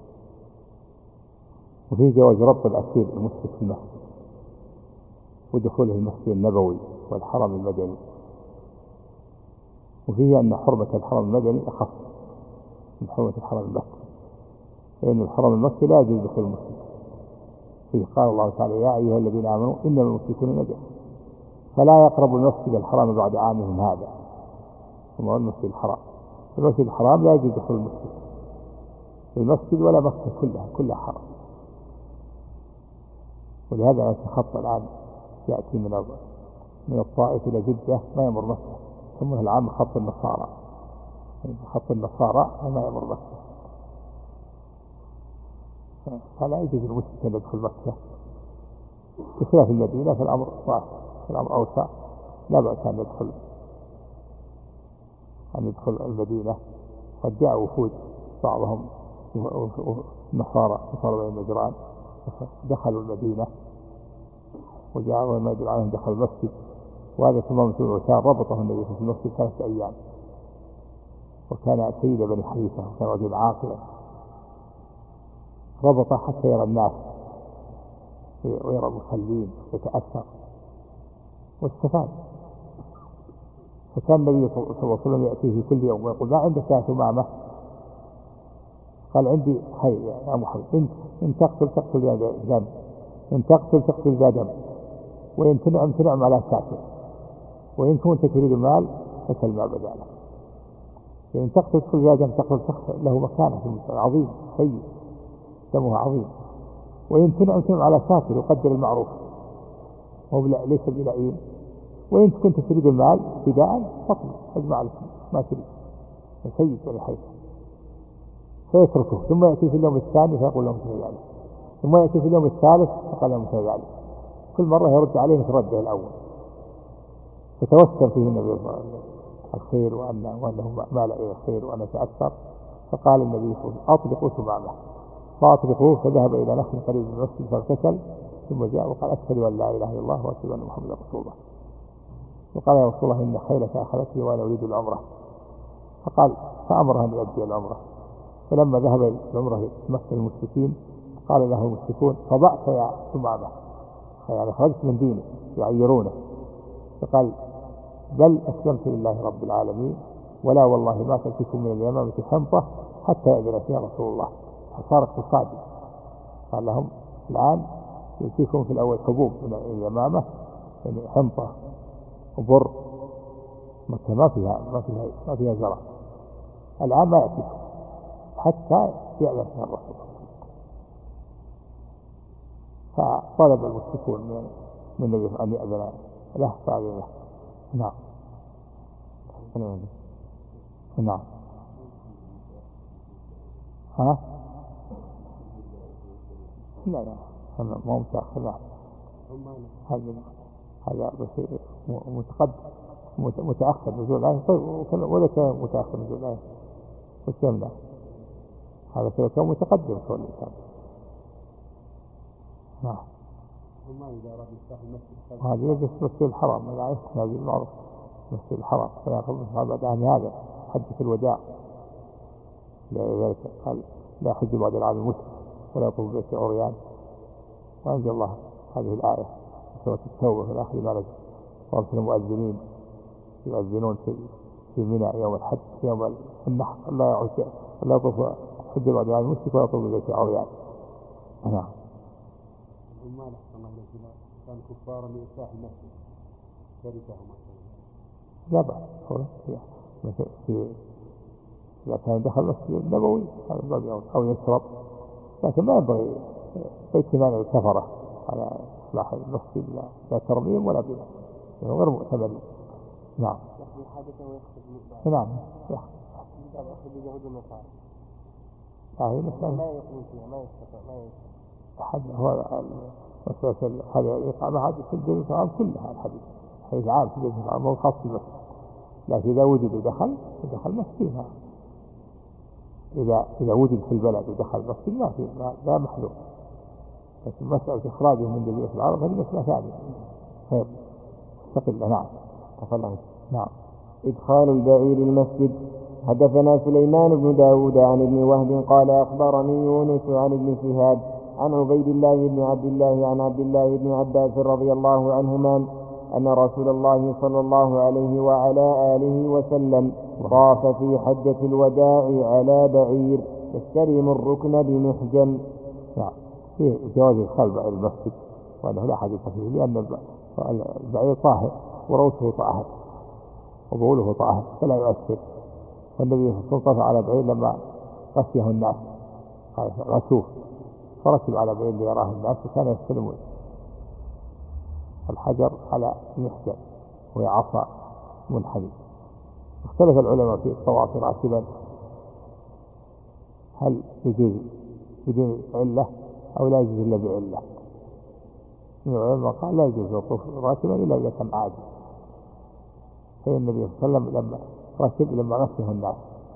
Speaker 2: وفي جواز ربط الأسير المسلم في المسجد ودخوله المسجد النبوي والحرم المدني. وفيه أن حرمة الحرم المدني أخف من حرمة الحرم المكي، لأن الحرم المكي لا يجوز دخول المسجد فيه قال الله تعالى يا أيها الذين آمنوا إنما المشركون نجس، فلا يقرب المسجد الحرام بعد عامهم هذا. ثم المسجد الحرام المسجد الحرام لا يجوز دخول المسجد، المسجد ولا مكة كلها كلها حرام. ولهذا خط الآن يأتي من من الطائف إلى جدة ما يمر مكة، ثم العام خط النصارى، خط النصارى ما يمر مكة، فلا يجوز المسلم أن يدخل مكة. بخلاف المدينة في الأمر واسع، في الأمر أوسع، لا بأس أن يدخل أن يدخل المدينة. قد جاء وفود بعضهم نصارى نصارى بين النجران دخلوا المدينة، وجاءوا ما يدل عليهم دخل المسجد. وهذا ثمامة بن أوثال ربطه النبي في المسجد ثلاثة أيام، وكان سيد بني حنيفة وكان رجل عاقلا، ربطه حتى يرى الناس ويرى المصلين يتأثر واستفاد. فكان النبي صلى الله عليه وسلم يأتيه كل يوم ويقول ما عندك يا ثمامة؟ قال عندي خير يا محمد، إن, إن تقتل تقتل يا دم، إن تقتل تقتل يا دم، وإن تنعم تنعم على كافر، وإن كنت تريد المال فكل ما بدا لك. إن تقتل تقتل يا دم تقتل له مكانه عظيم سيء دمه عظيم. وإن تنعم على شاكر يقدر المعروف هو ليس بلعين. وإن كنت تريد المال ابتداء فاطلب اجمع لك ما تريد سيد ولا حيث فيتركه، ثم يأتي في اليوم الثاني فيقول له مثل ذلك، ثم يأتي في اليوم الثالث فقال له مثل ذلك، كل مرة يرد عليه مثل رده الأول، يتوسم فيه النبي الخير وأنه, وأنه مال إلى الخير وأنه تأثر. فقال النبي صلى الله عليه وسلم أطلقوا ثمامه، فأطلقوه فذهب إلى نخل قريب من المسجد فاغتسل، ثم جاء وقال أشهد أن لا إله إلا الله وأشهد أن محمدا رسول الله. وقال يا رسول الله إن خيلك أخذتني وأنا أريد العمرة، فقال فأمرها أن يؤدي العمرة. فلما ذهب العمرة مكة المشركين قال له المشركون فضعت يا ثمامة، يعني خرجت من دينه يعيرونه، فقال بل أسلمت لله رب العالمين ولا والله ما تأتيكم من اليمامة حنطة حتى يأذن فيها رسول الله. فصار اقتصادي، قال لهم الآن يأتيكم في الأول حبوب من اليمامة يعني حنطة وبر مكة ما فيها ما فيها ما فيها زرع، الآن ما يأتيكم حتى يأذن فيها الرسول. فطلب المشركون من النبي أن يأذن له فأذن له. نعم نعم ها لا لا هذا ما متأخر، لا هذا هذا بس متقدم متأخر نزول الآية ولا كان متأخر نزول الآية والكلام لا هذا كان متقدم كل الإنسان. نعم هذا يجلس مسجد الحرام لا يعرف هذه المعروف مسجد الحرام فيأخذ هذا عن هذا حدث الوداع لذلك قال لا حج بعد العام المسلم ولا يطوف بيت عريان، وأنزل الله هذه الآية سورة التوبة في الآخر ما نزل وأرسل المؤذنين يؤذنون في في منى يوم الحج يوم النحر لا يعود لا يطوف حج بعد العام المسلم ولا يطوف بيت عريان. نعم
Speaker 1: المال أحسن الله إليك كان كفارا لإصلاح المسجد شركهم
Speaker 2: لا بأس مثل في إذا كان دخل المسجد النبوي أو يشرب، لكن ما ينبغي ائتمان الكفرة على إصلاح المسجد لا ترميم ولا بناء غير مؤتمن. نعم نعم
Speaker 1: ما يقوم فيها ما يستطيع ما يستطيع
Speaker 2: أحد هو مسألة هذا الإقامة هذه في الجنة العام كلها الحديث حديث عام في الجنة العام مو خاص بالمسجد، لكن إذا وجد دخل دخل مسجدها، إذا إذا وجد في البلد ودخل مسجد ما في لا محذور، لكن مسألة إخراجه من جزيرة العرب هذه مسألة ثانية خير مستقلة. نعم تفضل.
Speaker 1: نعم إدخال البعير المسجد. حدثنا سليمان بن داود عن ابن وهب قال أخبرني يونس عن ابن شهاب عن عبيد الله بن عبد الله عن عبد الله بن عباس رضي الله عنهما أن رسول الله صلى الله عليه وعلى آله وسلم طاف في حجة الوداع على بعير يستلم الركن بمحجن.
Speaker 2: نعم في جواز إدخال بعير المسجد وهذا لا حديث فيه لأن البعير طاهر وروثه طاهر وبوله طاهر فلا يؤثر. والنبي صلى الله عليه وسلم على بعير لما غشيه الناس قال غشوه فركب على بعير ليراه الناس وكان يستلم الحجر على محجن وهي عصا منحني. اختلف العلماء في الطواف راكبا هل يجوز بدون علة أو لا يجوز إلا بعلة. من العلماء قال لا يجوز الطواف راكبا إلا إذا كان عادي، فالنبي صلى الله عليه وسلم لما ركب لما غشه الناس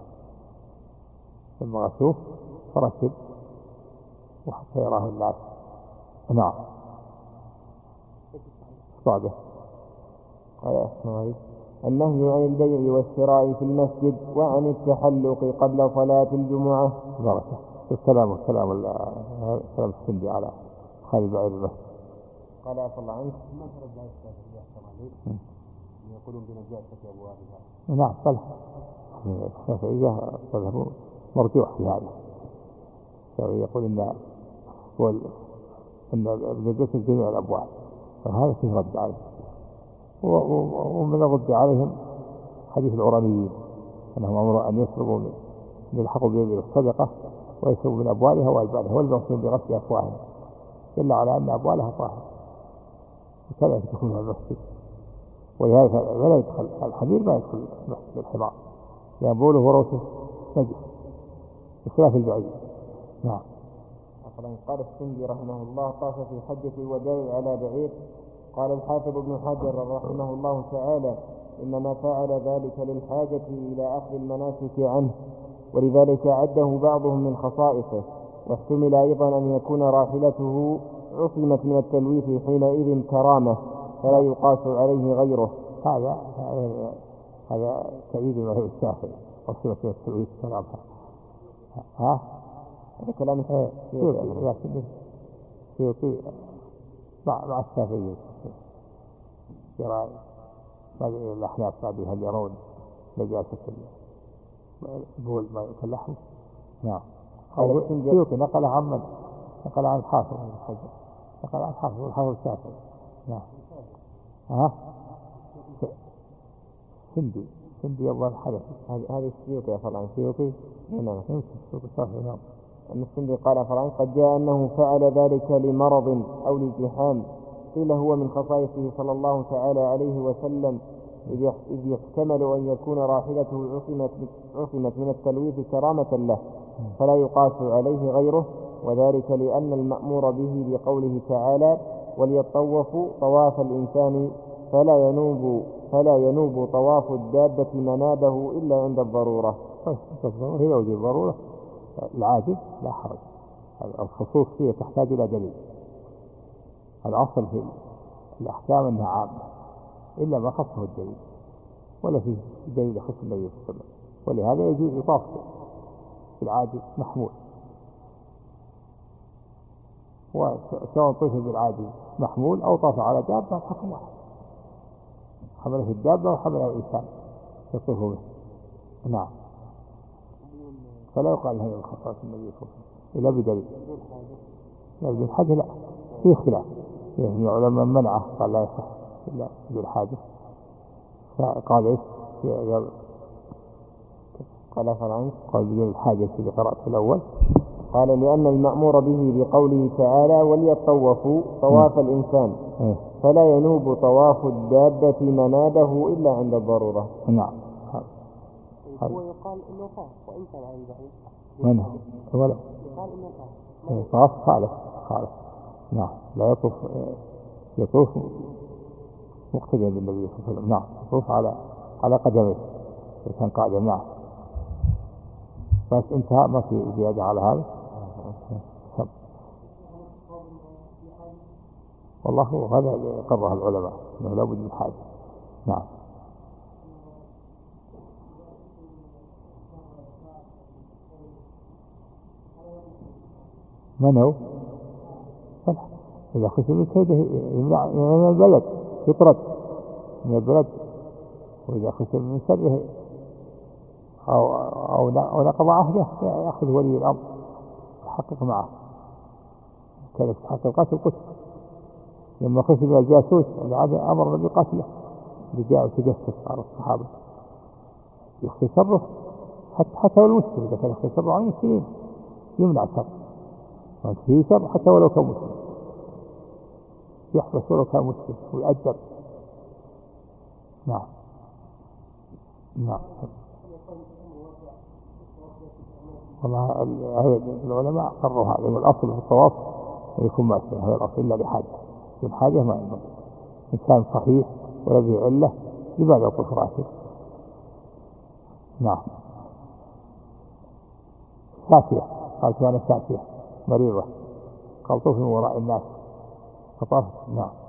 Speaker 2: لما غشوه فركب وحتى يراه الناس. نعم صعبة.
Speaker 1: قال النهي عن البيع والشراء في المسجد وعن التحلق قبل صلاة الجمعة.
Speaker 2: بركة الكلام الكلام الكلام السندي على خالد بعير المسجد.
Speaker 1: قال صلى الله عليه وسلم ما ترجع الشافعية يقولون بنجاسة أبوابها.
Speaker 2: نعم صلح الشافعية تظهر مرجوح في هذا، يقول إن أن نجاسة جميع الأبواب فهذا فيه رد عليه. ومن الرد عليهم حديث العرانيين أنهم أمروا أن يشربوا من يلحقوا بيد الصدقة ويشربوا من أبوابها وألبانها والمقصود بغسل أفواههم دل على أن أبوالها طاهرة، وكذلك تكون في المسجد. ولهذا فلا يدخل الحمير، ما يدخل المسجد الحمار، لأن بوله وروثه نجس بخلاف البعير. نعم.
Speaker 1: قال السندي رحمه الله: طاف في حجة الوداع على بعير. قال الحافظ ابن حجر رحمه الله تعالى: إنما فعل ذلك للحاجة إلى أخذ المناسك عنه، ولذلك عده بعضهم من خصائصه. واحتمل أيضا أن يكون راحلته عصمت من التلويث حينئذ كرامة، فلا يقاس عليه غيره.
Speaker 2: هذا هذا تأييد المذهب الشافعي، عصمت من التلويث كرامة. ها
Speaker 1: هذا كلام
Speaker 2: لكن يطيع مع مع الشافعي يرى الأحناف بعد هل يرون نجاسة البول ما يأكل لحمه. نعم. أو سيوطي نقل عن من؟ نقل عن الحافظ بن حجر، نقل عن الحافظ والحافظ الشافعي. نعم. ها سندي سندي الله الحدث.
Speaker 1: هذا السيوطي يا فرعون.
Speaker 2: سيوطي
Speaker 1: نعم.
Speaker 2: السيوطي الشافعي. نعم.
Speaker 1: السندي قال فرعون: قد جاء أنه فعل ذلك لمرض أو لزحام، قيل هو من خصائصه صلى الله تعالى عليه وسلم، إذ يحتمل أن يكون راحلته عصمت من التلويث كرامة له، فلا يقاس عليه غيره. وذلك لأن المأمور به بقوله تعالى: وليطوفوا طواف الإنسان فلا ينوب فلا ينوب طواف الدابة منابه إلا عند الضرورة.
Speaker 2: هنا وجه الضرورة العاجز لا حرج. الخصوص فيه تحتاج إلى دليل. الأصل في الأحكام أنها عامة إلا ما خصه الدليل، ولا فيه دليل يخص النبي صلى الله عليه وسلم. ولهذا يجوز يطاف بالعاجز محمول، وسواء طيف بالعاجز محمول أو طاف على دابة حكم واحد، حمله الدابة وحمله الإنسان يطيف به. نعم. فلا يقال هذا الخصائص النبي صلى الله عليه وسلم إلا بدليل. لا بدون حاجة لا، في خلاف يعني علماء منعه، قال لا يصح إلا بدون حاجة. فقال إيش؟
Speaker 1: قال فرعون:
Speaker 2: قال بدون الحاجة اللي قرأت في الأول.
Speaker 1: قال: لأن المأمور به بقوله تعالى: وليطوفوا طواف الإنسان فلا ينوب طواف الدابة منابه إلا عند الضرورة.
Speaker 2: نعم.
Speaker 1: هو يقال إنه طاف وإن كان عن بعيد.
Speaker 2: من هو؟ ولا
Speaker 1: يقال إنه طاف.
Speaker 2: طاف خالف خالف. نعم. لا يطوف يطوف مقتدى بالنبي صلى الله عليه وسلم. نعم. يطوف على على قدمه إذا كان قاعدا معه. بس انتهى، ما في زيادة على هذا. والله هذا قرره العلماء انه لا بد من حاجة. نعم. من هو؟ إذا خشي من سيده يمنع من البلد، يطرد من البلد. وإذا خشي من سره أو أو أو نقض عهده يأخذ ولي الأمر يحقق معه. كذلك حق القتل قتل. لما خشي من الجاسوس أمر بقتله رجاء تجسس على الصحابة، يخشي شره حتى حتى لو المسلم، إذا كان يخشي شره عن المسلمين يمنع شر، فيه شر حتى ولو كان مسلم، يحبس ولو كان مسلم ويؤجر. نعم. نعم. والله العلماء قرروا هذا، والأصل في الطواف يكون ماشي، هذا الأصل إلا لحاجة، من حاجة ما ينبغي. إنسان صحيح ولا ذي علة لماذا يطوف راسه؟ نعم. ساكية، قال كان ساكية مريضة، قال طوف من وراء الناس فطافت. نعم.